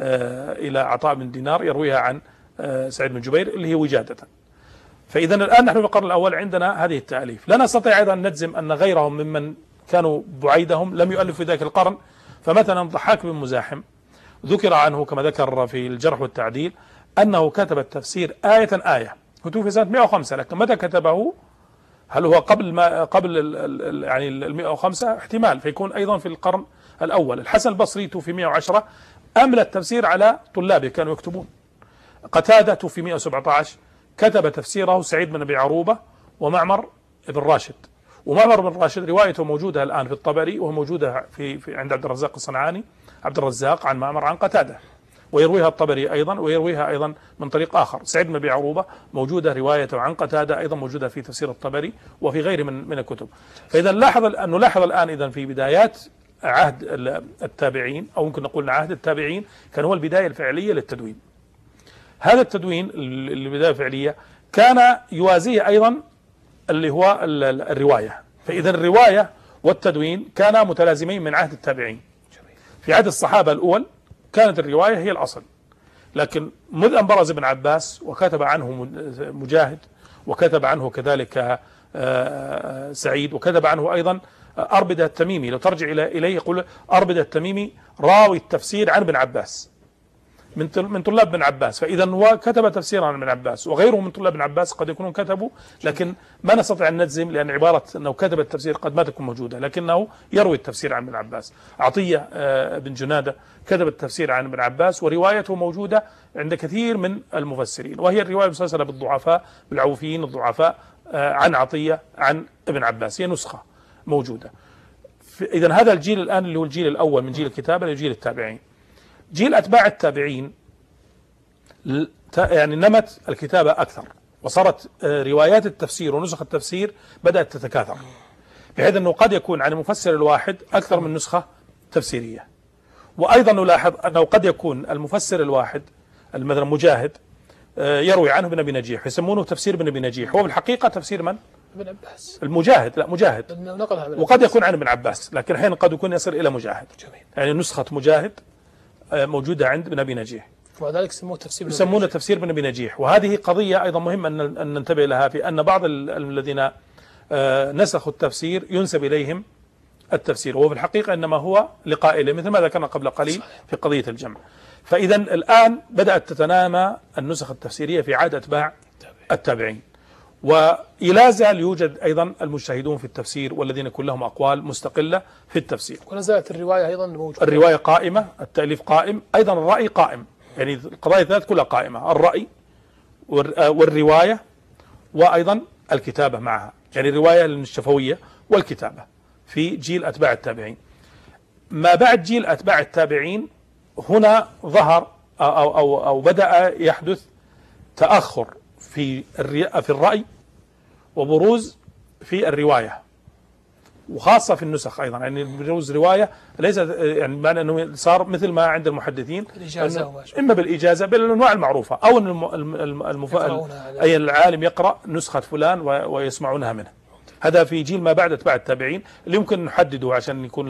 إلى عطاء بن دينار يرويها عن آه سعيد بن جبير اللي هي وجادة. فإذا الآن نحن في القرن الأول عندنا هذه التأليف. لا نستطيع أيضا أن نجزم أن غيرهم ممن كانوا بعيدهم لم يؤلفوا في ذاك القرن. فمثلا ضحاك بن مزاحم ذكر عنه كما ذكر في الجرح والتعديل أنه كتب التفسير آية آية، توفي سنة مئة وخمسة، لكن متى كتبه؟ هل هو قبل ما قبل ال ال يعني ال مئة وخمسة؟ احتمال، فيكون أيضا في القرن الأول. الحسن البصري توفي مئة وعشرة، أملى التفسير على طلابه كانوا يكتبون. قتادة توفي مئة وسبعة عشر، كتب تفسيره سعيد بن أبي عروبة ومعمر بن راشد. ومعمر بن راشد روايته موجودة الآن في الطبري، وهو موجودة في, في عند عبد الرزاق الصنعاني، عبد الرزاق عن معمر عن قتادة، ويرويها الطبري أيضا، ويرويها أيضا من طريق آخر. سعيد بن أبي عروبة موجودة روايته عن قتادة أيضا موجودة في تفسير الطبري وفي غيره من من الكتب. فإذا نلاحظ أن نلاحظ الآن إذا في بدايات عهد التابعين، أو ممكن نقول عهد التابعين، كان هو البداية الفعلية للتدوين. هذا التدوين البداية الفعلية كان يوازيه أيضا اللي هو الرواية. فإذا الرواية والتدوين كانا متلازمين من عهد التابعين. في عهد الصحابة الأول كانت الرواية هي الأصل، لكن مذ أن برز ابن عباس وكتب عنه مجاهد، وكتب عنه كذلك سعيد، وكتب عنه أيضا أربدة التميمي. لو ترجع إليه يقول أربدة التميمي راوي التفسير عن ابن عباس من من طلاب ابن عباس. فإذا كتب تفسيرا عن ابن عباس، وغيره من طلاب ابن عباس قد يكونون كتبوا، لكن ما نستطيع أن نجزم، لأن عبارة أنه كتب التفسير قد ما تكون موجودة، لكنه يروي التفسير عن ابن عباس. عطية بن جنادة كتب التفسير عن ابن عباس، وروايته موجودة عند كثير من المفسرين، وهي الرواية المسلسلة بالضعفاء، بالعوفيين الضعفاء عن عطية عن ابن عباس، هي نسخة موجودة. إذا هذا الجيل الآن اللي هو الجيل الأول من جيل الكتابة لجيل التابعين. جيل أتباع التابعين يعني نمت الكتابة أكثر، وصارت روايات التفسير ونسخ التفسير بدأت تتكاثر، بحيث أنه قد يكون عن المفسر الواحد أكثر من نسخة تفسيرية. وأيضا نلاحظ أنه قد يكون المفسر الواحد مثلا مجاهد يروي عنه ابن أبي نجيح، يسمونه تفسير ابن أبي نجيح، هو بالحقيقة تفسير من؟ ابن عباس. المجاهد لا مجاهد، وقد يكون عن ابن عباس، لكن أحيانا قد يكون يصل إلى مجاهد. جميل. يعني نسخة مجاهد موجودة عند ابن أبي نجيح، وذلك يسمونه تفسير يسمونه تفسير ابن أبي نجيح. وهذه قضية أيضا مهمة أن ننتبه لها، في أن بعض الذين نسخوا التفسير ينسب إليهم التفسير، وهو في الحقيقة إنما هو لقائله، مثل ما ذكرنا قبل قليل في قضية الجمع. فإذا الآن بدأت تتنامى النسخ التفسيرية في عهد أتباع التابعين، وإلى زال يوجد أيضا المجتهدون في التفسير والذين يكون لهم أقوال مستقلة في التفسير. ونزلت الرواية أيضا موجودة، الرواية قائمة، التأليف قائم، أيضا الرأي قائم، يعني القضايا الثلاث كلها قائمة، الرأي والرواية وأيضا الكتابة معها، يعني الرواية الشفوية والكتابة في جيل أتباع التابعين. ما بعد جيل أتباع التابعين هنا ظهر أو, أو, أو بدأ يحدث تأخر في في الرأي وبروز في الرواية، وخاصة في النسخ أيضا، يعني بروز رواية ليس يعني معنى أنه صار مثل ما عند المحدثين إما بالإجازة بالأنواع المعروفة، أو أن المف... أي العالم يقرأ نسخة فلان ويسمعونها منه. هذا في جيل ما بعد أتباع التابعين اللي يمكن نحدده عشان يكون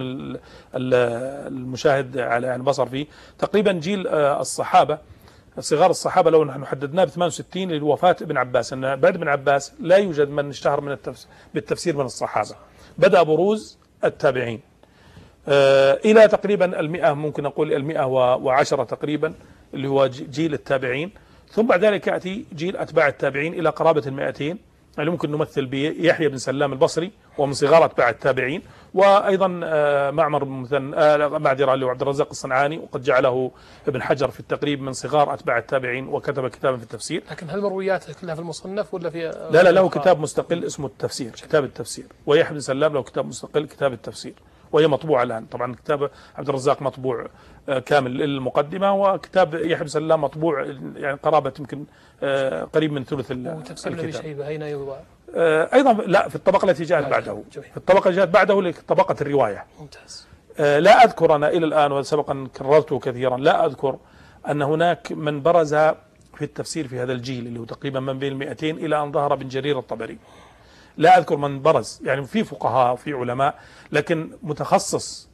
المشاهد على بصر فيه. تقريبا جيل الصحابة صغار الصحابة لو نحن حددناه ب ثمانية وستين لوفاة ابن عباس، أن بعد ابن عباس لا يوجد من اشتهر من التفسير بالتفسير من الصحابة، بدأ بروز التابعين آه إلى تقريبا المئة، ممكن نقول المئة وعشرة تقريبا اللي هو جيل التابعين. ثم بعد ذلك يأتي جيل أتباع التابعين إلى قرابة المئتين، اللي ممكن نمثل بيحيى بن سلام البصري ومن صغار أتباع التابعين، وأيضا آه معمر بن آه معذرة اللي هو عبد الرزاق الصنعاني، وقد جعله ابن حجر في التقريب من صغار أتباع التابعين وكتب كتابا في التفسير. لكن هل مروياته كلها في المصنف ولا في آه لا لا له كتاب مستقل اسمه التفسير، كتاب التفسير. ويحيى بن سلام له كتاب مستقل كتاب التفسير، وهي مطبوعة الآن. طبعا كتاب عبد الرزاق مطبوع آه كامل للمقدمة، وكتاب يحيى بن سلام مطبوع يعني قرابة يمكن آه قريب من ثلث الكتاب. أيضا لا في الطبقة التي جاءت بعده، في الطبقة التي جاءت بعده لطبقة الرواية. ممتاز. لا أذكر أنا إلى الآن، وسبقا كررته كثيرا، لا أذكر أن هناك من برز في التفسير في هذا الجيل اللي هو تقريبا من بين المئتين إلى أن ظهر ابن جرير الطبري. لا أذكر من برز، يعني في فقهاء وفي علماء، لكن متخصص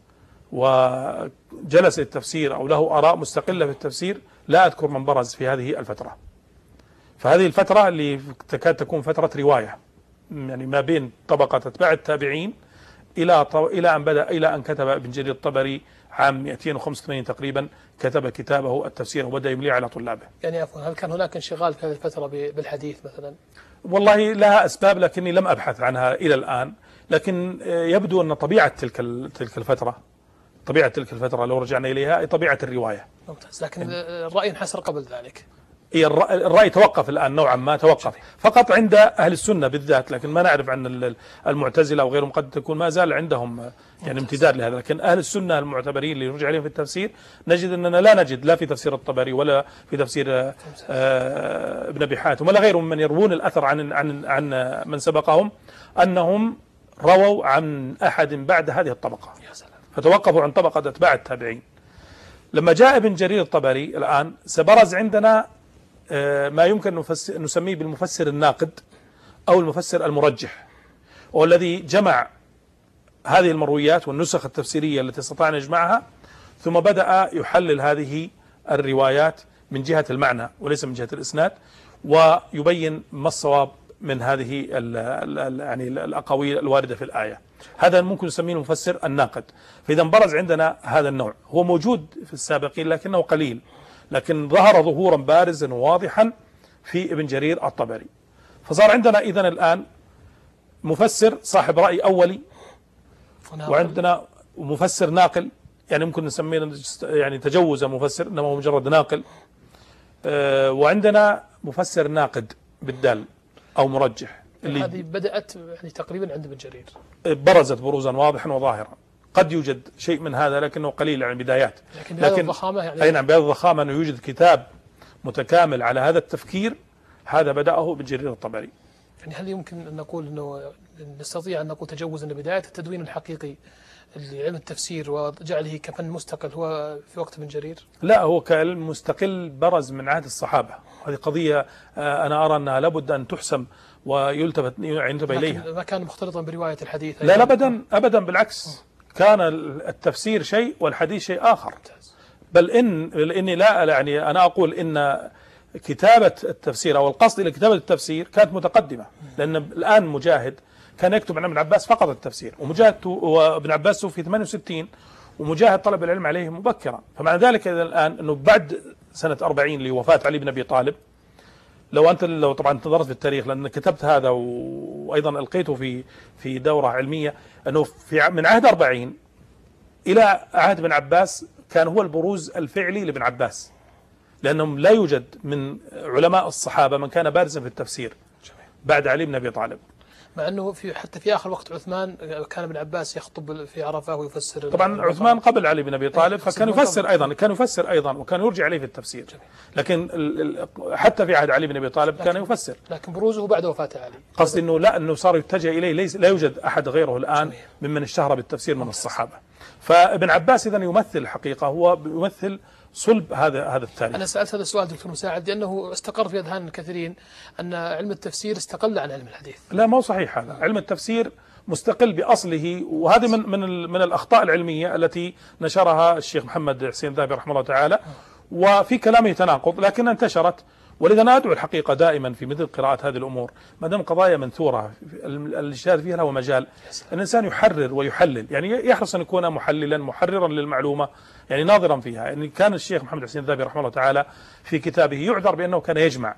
وجلس التفسير أو له آراء مستقلة في التفسير لا أذكر من برز في هذه الفترة. فهذه الفترة اللي تكاد تكون فترة رواية، يعني ما بين طبقة أتباع التابعين إلى إلى أن بدأ إلى أن كتب ابن جرير الطبري عام مئتين وخمسة وثمانين تقريبا، كتب كتابه التفسير وبدأ يمليه على طلابه. يعني عفوا، هل كان هناك انشغال في هذه الفترة بالحديث مثلا؟ والله لها أسباب لكني لم أبحث عنها إلى الآن، لكن يبدو أن طبيعة تلك تلك الفترة طبيعة تلك الفترة لو رجعنا إليها طبيعة الرواية. ممتاز. لكن الرأي انحسر قبل ذلك. الرأي توقف الآن نوعا ما، توقف فقط عند أهل السنة بالذات، لكن ما نعرف عن المعتزلة وغيرهم، قد تكون ما زال عندهم يعني امتداد لهذا. لكن أهل السنة المعتبرين اللي نرجع عليهم في التفسير نجد أننا لا نجد لا في تفسير الطبري ولا في تفسير ابن أبي حاتم ولا غيرهم من يروون الأثر عن عن عن من سبقهم أنهم رووا عن أحد بعد هذه الطبقة، فتوقفوا عن طبقة أتباع التابعين. لما جاء ابن جرير الطبري الآن سبرز عندنا ما يمكن نسميه بالمفسر الناقد أو المفسر المرجح، والذي جمع هذه المرويات والنسخ التفسيرية التي استطاع أن يجمعها، ثم بدأ يحلل هذه الروايات من جهة المعنى وليس من جهة الإسناد، ويبين ما الصواب من هذه ال ال يعني الأقاويل الواردة في الآية. هذا ممكن نسميه المفسر الناقد. فإذا برز عندنا هذا النوع، هو موجود في السابقين لكنه قليل، لكن ظهر ظهورا بارزا وواضحا في ابن جرير الطبري. فصار عندنا إذن الآن مفسر صاحب رأي أولي، وعندنا مفسر ناقل، يعني ممكن نسميه يعني تجوز مفسر إنما هو مجرد ناقل، وعندنا مفسر ناقد بالدال أو مرجح. اللي هذه بدأت يعني تقريبا عند ابن جرير، برزت بروزا واضحا وظاهرا. قد يوجد شيء من هذا لكنه قليل يعني بدايات، لكن بهذه الضخامة يعني أي نعم بهذه الضخامة أنه يوجد كتاب متكامل على هذا التفكير، هذا بدأه ابن جرير الطبري. يعني هل يمكن أن نقول أنه نستطيع أن نقول تجوز أن بداية التدوين الحقيقي لعلم التفسير وجعله كفن مستقل هو في وقت ابن جرير؟ لا، هو كعلم مستقل برز من عهد الصحابة. هذه قضية أنا أرى أنها لابد أن تحسم ويلتفت ينتبه إليها. ما كان مختلطا برواية الحديث؟ لا لا أبدا أبدا، بالعكس، كان التفسير شيء والحديث شيء آخر. بل إن لأني لا يعني أنا أقول إن كتابة التفسير أو القصد إلى كتابة التفسير كانت متقدمة، لأن الآن مجاهد كان يكتب عن ابن عباس فقط التفسير، ومجاهد وابن عباس توفي ثمانية وستين، ومجاهد طلب العلم عليه مبكرا. فمعنى ذلك إذا الآن أنه بعد سنة أربعين لوفاة علي بن أبي طالب، لو أنت لو طبعا انتظرت في التاريخ لأن كتبت هذا وأيضا ألقيته في في دورة علمية، أنه في من عهد أربعين إلى عهد ابن عباس كان هو البروز الفعلي لابن عباس، لأنهم لا يوجد من علماء الصحابة من كان بارزا في التفسير بعد علي بن أبي طالب. مع أنه في حتى في آخر وقت عثمان كان ابن عباس يخطب في عرفة ويفسر. طبعا عثمان قبل علي بن أبي طالب فكان يفسر أيضا كان يفسر أيضا وكان يرجع عليه في التفسير. لكن حتى في عهد علي بن أبي طالب كان يفسر، لكن بروزه بعد وفاة علي. قصدي أنه لا أنه صار يتجه إليه، ليس لا يوجد أحد غيره الآن ممن اشتهر بالتفسير من الصحابة. فابن عباس إذن يمثل الحقيقة، هو يمثل صلب هذا هذا التاريخ. أنا سألت هذا السؤال دكتور مساعد لأنه استقر في أذهان الكثيرين أن علم التفسير استقل عن علم الحديث. لا، ما هو صحيح هذا. علم التفسير مستقل بأصله، وهذه من من من الأخطاء العلمية التي نشرها الشيخ محمد حسين الذهبي رحمه الله تعالى، وفي كلامه تناقض لكن انتشرت. ولذا أنا أدعو الحقيقة دائما في مثل قراءة هذه الأمور ما دام قضايا منثورة الاجتهاد فيها له مجال، الإنسان يحرر ويحلل، يعني يحرص أن يكون محللا محررا للمعلومة، يعني ناظرا فيها. يعني كان الشيخ محمد حسين الذهبي رحمه الله تعالى في كتابه يعذر بأنه كان يجمع،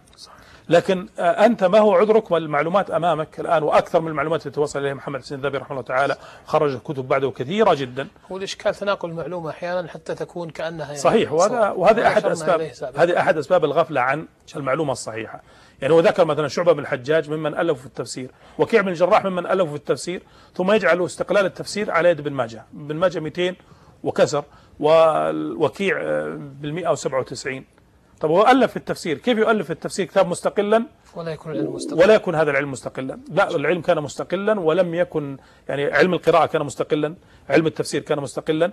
لكن أنت ما هو عذرك والمعلومات أمامك الآن، وأكثر من المعلومات التي وصل إليها محمد حسين الذهبي رحمه الله تعالى، خرج كتب بعده كثيرة جدا. هو الإشكال تناقل المعلومة أحيانا حتى تكون كأنها يعني صحيح، وهذا وهذا أحد أسباب هذه أحد أسباب الغفلة عن المعلومة الصحيحة. يعني هو ذكر مثلا شعبة بن الحجاج ممن ألفوا في التفسير، وكيع بن الجراح ممن ألفوا في التفسير، ثم يجعل استقلال التفسير على يد ابن ماجه. ابن ماجه مئتين وكسر، والوكيع بالمئة وسبعة وتسعين. طب هو ألف في التفسير، كيف يؤلف في التفسير كتاب مستقلا ولا يكون العلم مستقلا؟ ولا يكون هذا العلم مستقلا. لا، العلم كان مستقلا ولم يكن، يعني علم القراءة كان مستقلا، علم التفسير كان مستقلا،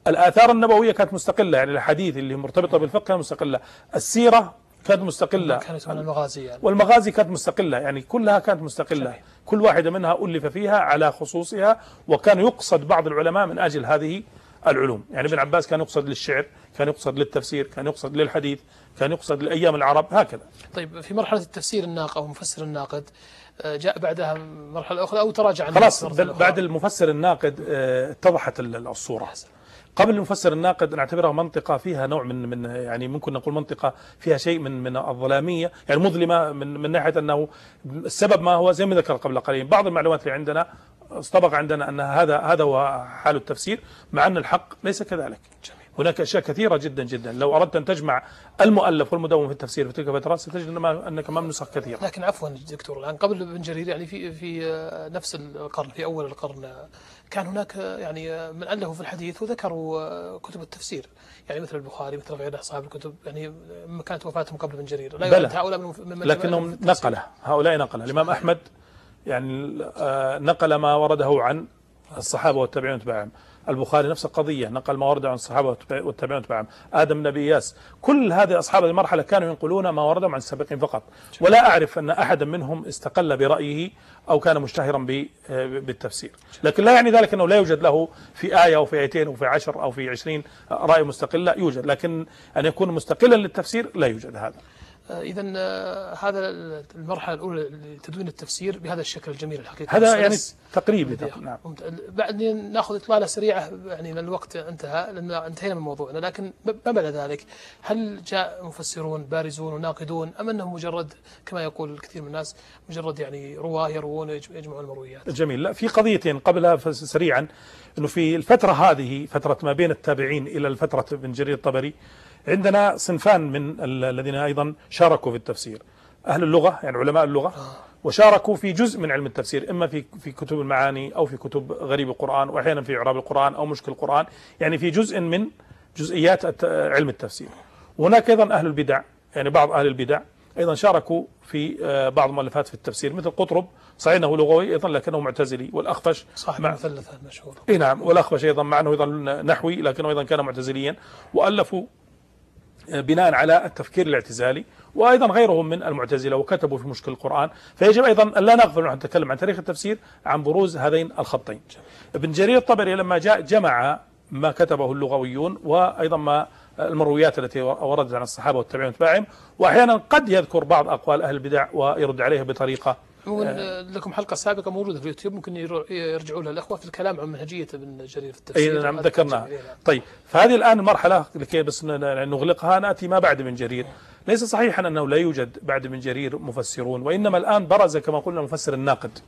الآثار النبوية كانت مستقلة، يعني الحديث اللي مرتبطة بالفقه كانت مستقلة، السيرة كانت مستقلة، كانت من المغازي يعني. والمغازي كانت مستقلة، يعني كلها كانت مستقلة. جميل. كل واحدة منها ألف فيها على خصوصها، وكان يقصد بعض العلماء من أجل هذه العلوم. يعني ابن عباس كان يقصد للشعر، كان يقصد للتفسير، كان يقصد للحديث، كان يقصد لأيام العرب، هكذا. طيب في مرحلة التفسير الناقد أو مفسر الناقد جاء بعدها مرحلة أخرى أو تراجع عن خلاص بعد المفسر الناقد اتضحت الصورة. قبل المفسر الناقد نعتبرها منطقة فيها نوع من من يعني ممكن نقول منطقة فيها شيء من من الظلامية، يعني مظلمة من من ناحية أنه السبب ما هو زي ما ذكر قبل قليل. بعض المعلومات اللي عندنا استبق عندنا أن هذا هذا هو حال التفسير، مع أن الحق ليس كذلك. جميل. هناك أشياء كثيرة جدا جدا، لو أردت أن تجمع المؤلف والمدون في التفسير في تلك الفترات ستجد أنك أمام نسخ كثيرة. لكن عفوا دكتور، الآن قبل ابن جرير يعني في في نفس القرن، في أول القرن، كان هناك يعني من ألفوا في الحديث وذكروا كتب التفسير، يعني مثل البخاري مثل غيره أصحاب الكتب، يعني ما كانت وفاتهم قبل ابن جرير. لا بلى. هؤلاء من لكنهم نقله هؤلاء نقله الإمام أحمد، يعني نقل ما ورده عن الصحابة والتابعين وتبعهم. البخاري نفس القضية، نقل ما ورد عن الصحابة والتابعين وتبعهم. آدم بن أبي إياس، كل هذه أصحاب المرحلة كانوا ينقلون ما وردهم عن السابقين فقط، ولا أعرف أن أحدا منهم استقل برأيه أو كان مشتهرا بالتفسير. لكن لا يعني ذلك أنه لا يوجد له في آية أو في آيتين أو في عشر أو في عشرين رأي مستقل، لا يوجد، لكن أن يكون مستقلا للتفسير لا يوجد هذا. إذا هذا المرحلة الأولى لتدوين التفسير بهذا الشكل الجميل الحقيقة. هذا يعني تقريبي. نعم. بعدين ناخذ إطلالة سريعة، يعني الوقت انتهى لأن انتهينا من موضوعنا، لكن ما بعد ذلك هل جاء مفسرون بارزون وناقدون، أم أنهم مجرد كما يقول الكثير من الناس مجرد يعني رواه يروون يجمعون المرويات؟ جميل. لا، في قضيتين قبلها سريعا، أنه في الفترة هذه فترة ما بين التابعين إلى الفترة ابن جرير الطبري عندنا صنفان من الذين أيضا شاركوا في التفسير، أهل اللغة يعني علماء اللغة، وشاركوا في جزء من علم التفسير، إما في في كتب المعاني أو في كتب غريب القرآن، وأحيانا في إعراب القرآن أو مشكل القرآن، يعني في جزء من جزئيات علم التفسير. وهناك أيضا أهل البدع، يعني بعض أهل البدع أيضا شاركوا في بعض المؤلفات في التفسير، مثل قطرب، صحيح أنه لغوي أيضا لكنه معتزلي، والأخفش صاحب مع المثلث المشهور. إيه نعم، والأخفش أيضا مع أنه أيضا نحوي لكنه أيضا كان معتزليا، وألفوا بناء على التفكير الاعتزالي، وأيضا غيرهم من المعتزلة وكتبوا في مشكل القرآن. فيجب أيضا أن لا نغفل ونحن نتكلم عن تاريخ التفسير عن بروز هذين الخطين. ابن جرير الطبري لما جاء جمع ما كتبه اللغويون وأيضا ما المرويات التي وردت عن الصحابة والتابعين وتباعهم، وأحيانا قد يذكر بعض أقوال أهل البدع ويرد عليها بطريقة. لكم حلقة سابقة موجودة في اليوتيوب، ممكن يرجعوا لها الأخوة في الكلام عن منهجية ابن جرير في التفسير. أي نعم ذكرناها. طيب، فهذه الآن المرحلة لكي بس نغلقها نأتي ما بعد ابن جرير. ليس صحيحا أنه لا يوجد بعد ابن جرير مفسرون، وإنما الآن برز كما قلنا المفسر الناقد،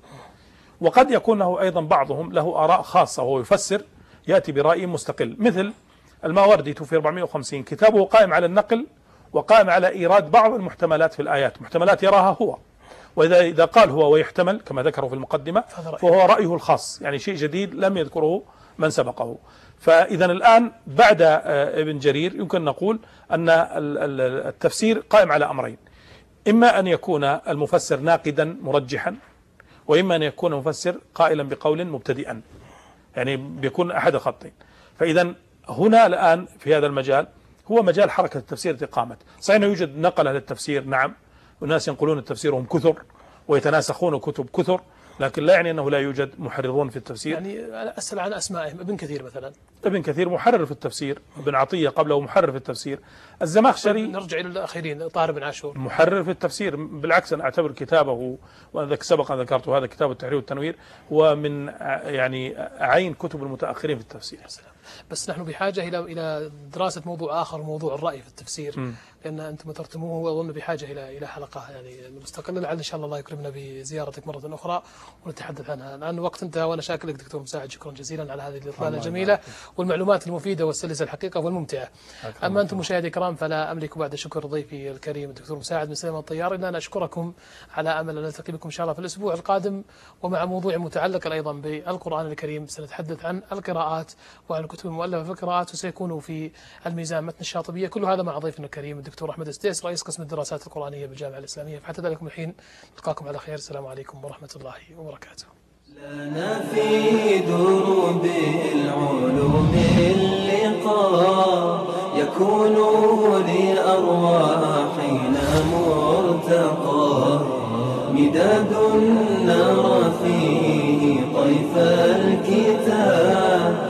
وقد يكون له أيضا بعضهم له آراء خاصة وهو يفسر يأتي برأي مستقل، مثل الماوردي توفي أربعمائة وخمسين، كتابه قائم على النقل وقائم على إيراد بعض المحتملات في الآيات، محتملات يراها هو، وإذا إذا قال هو ويحتمل كما ذكروا في المقدمة فهو رأيه الخاص، يعني شيء جديد لم يذكره من سبقه. فإذا الآن بعد ابن جرير يمكن نقول أن التفسير قائم على أمرين، إما أن يكون المفسر ناقدا مرجحا، وإما أن يكون المفسر قائلا بقول مبتدئا، يعني بيكون أحد خطين. فإذا هنا الآن في هذا المجال هو مجال حركة التفسير التي قامت. صحيح أنه يوجد نقلة للتفسير، نعم، والناس ينقلون التفسير وهم كثر ويتناسخون كتب كثر، لكن لا يعني أنه لا يوجد محررون في التفسير. يعني أسأل عن أسمائهم، ابن كثير مثلا، ابن كثير محرر في التفسير، ابن عطية قبله محرر في التفسير، الزمخشري نرجع إلى الأخيرين، طاهر بن عاشور محرر في التفسير، بالعكس أنا أعتبر كتابه، وأنا سبق أن ذكرت هذا كتاب التحرير والتنوير، هو من يعني عين كتب المتأخرين في التفسير. بس نحن بحاجة إلى إلى دراسة موضوع آخر، موضوع الرأي في التفسير، م. لأن أنتم ذكرتموه وأظن بحاجة إلى إلى حلقة يعني مستقلة، لعل إن شاء الله الله يكرمنا بزيارتك مرة أخرى ونتحدث عنها. الآن الوقت انتهى، وأنا شاكر لك دكتور مساعد، شكرا جزيلا على هذه الإطلالة الجميلة والمعلومات المفيدة والسلسة الحقيقة والممتعة. أما أنتم مشاهدي الكرام فلا أملك بعد شكر ضيفي الكريم الدكتور مساعد بن سليمان الطيار إلا أن أشكركم على أمل أن نلتقي بكم إن شاء الله في الأسبوع القادم، ومع موضوع متعلق أيضا بالقرآن الكريم. سنتحدث عن القراءات وعن الكتب المؤلفة في القراءات، وسيكون في الميزان متن الشاطبية، كل هذا مع ضيفنا الكريم الدكتور أحمد السديس رئيس قسم الدراسات القرآنية بالجامعة الإسلامية. فحتى ذلك الحين نلقاكم على خير، السلام عليكم ورحمة الله وبركاته. لنا في دروب العلوم اللي يكون لأرواحنا مرتقى، مداد نرى فيه طيف الكتاب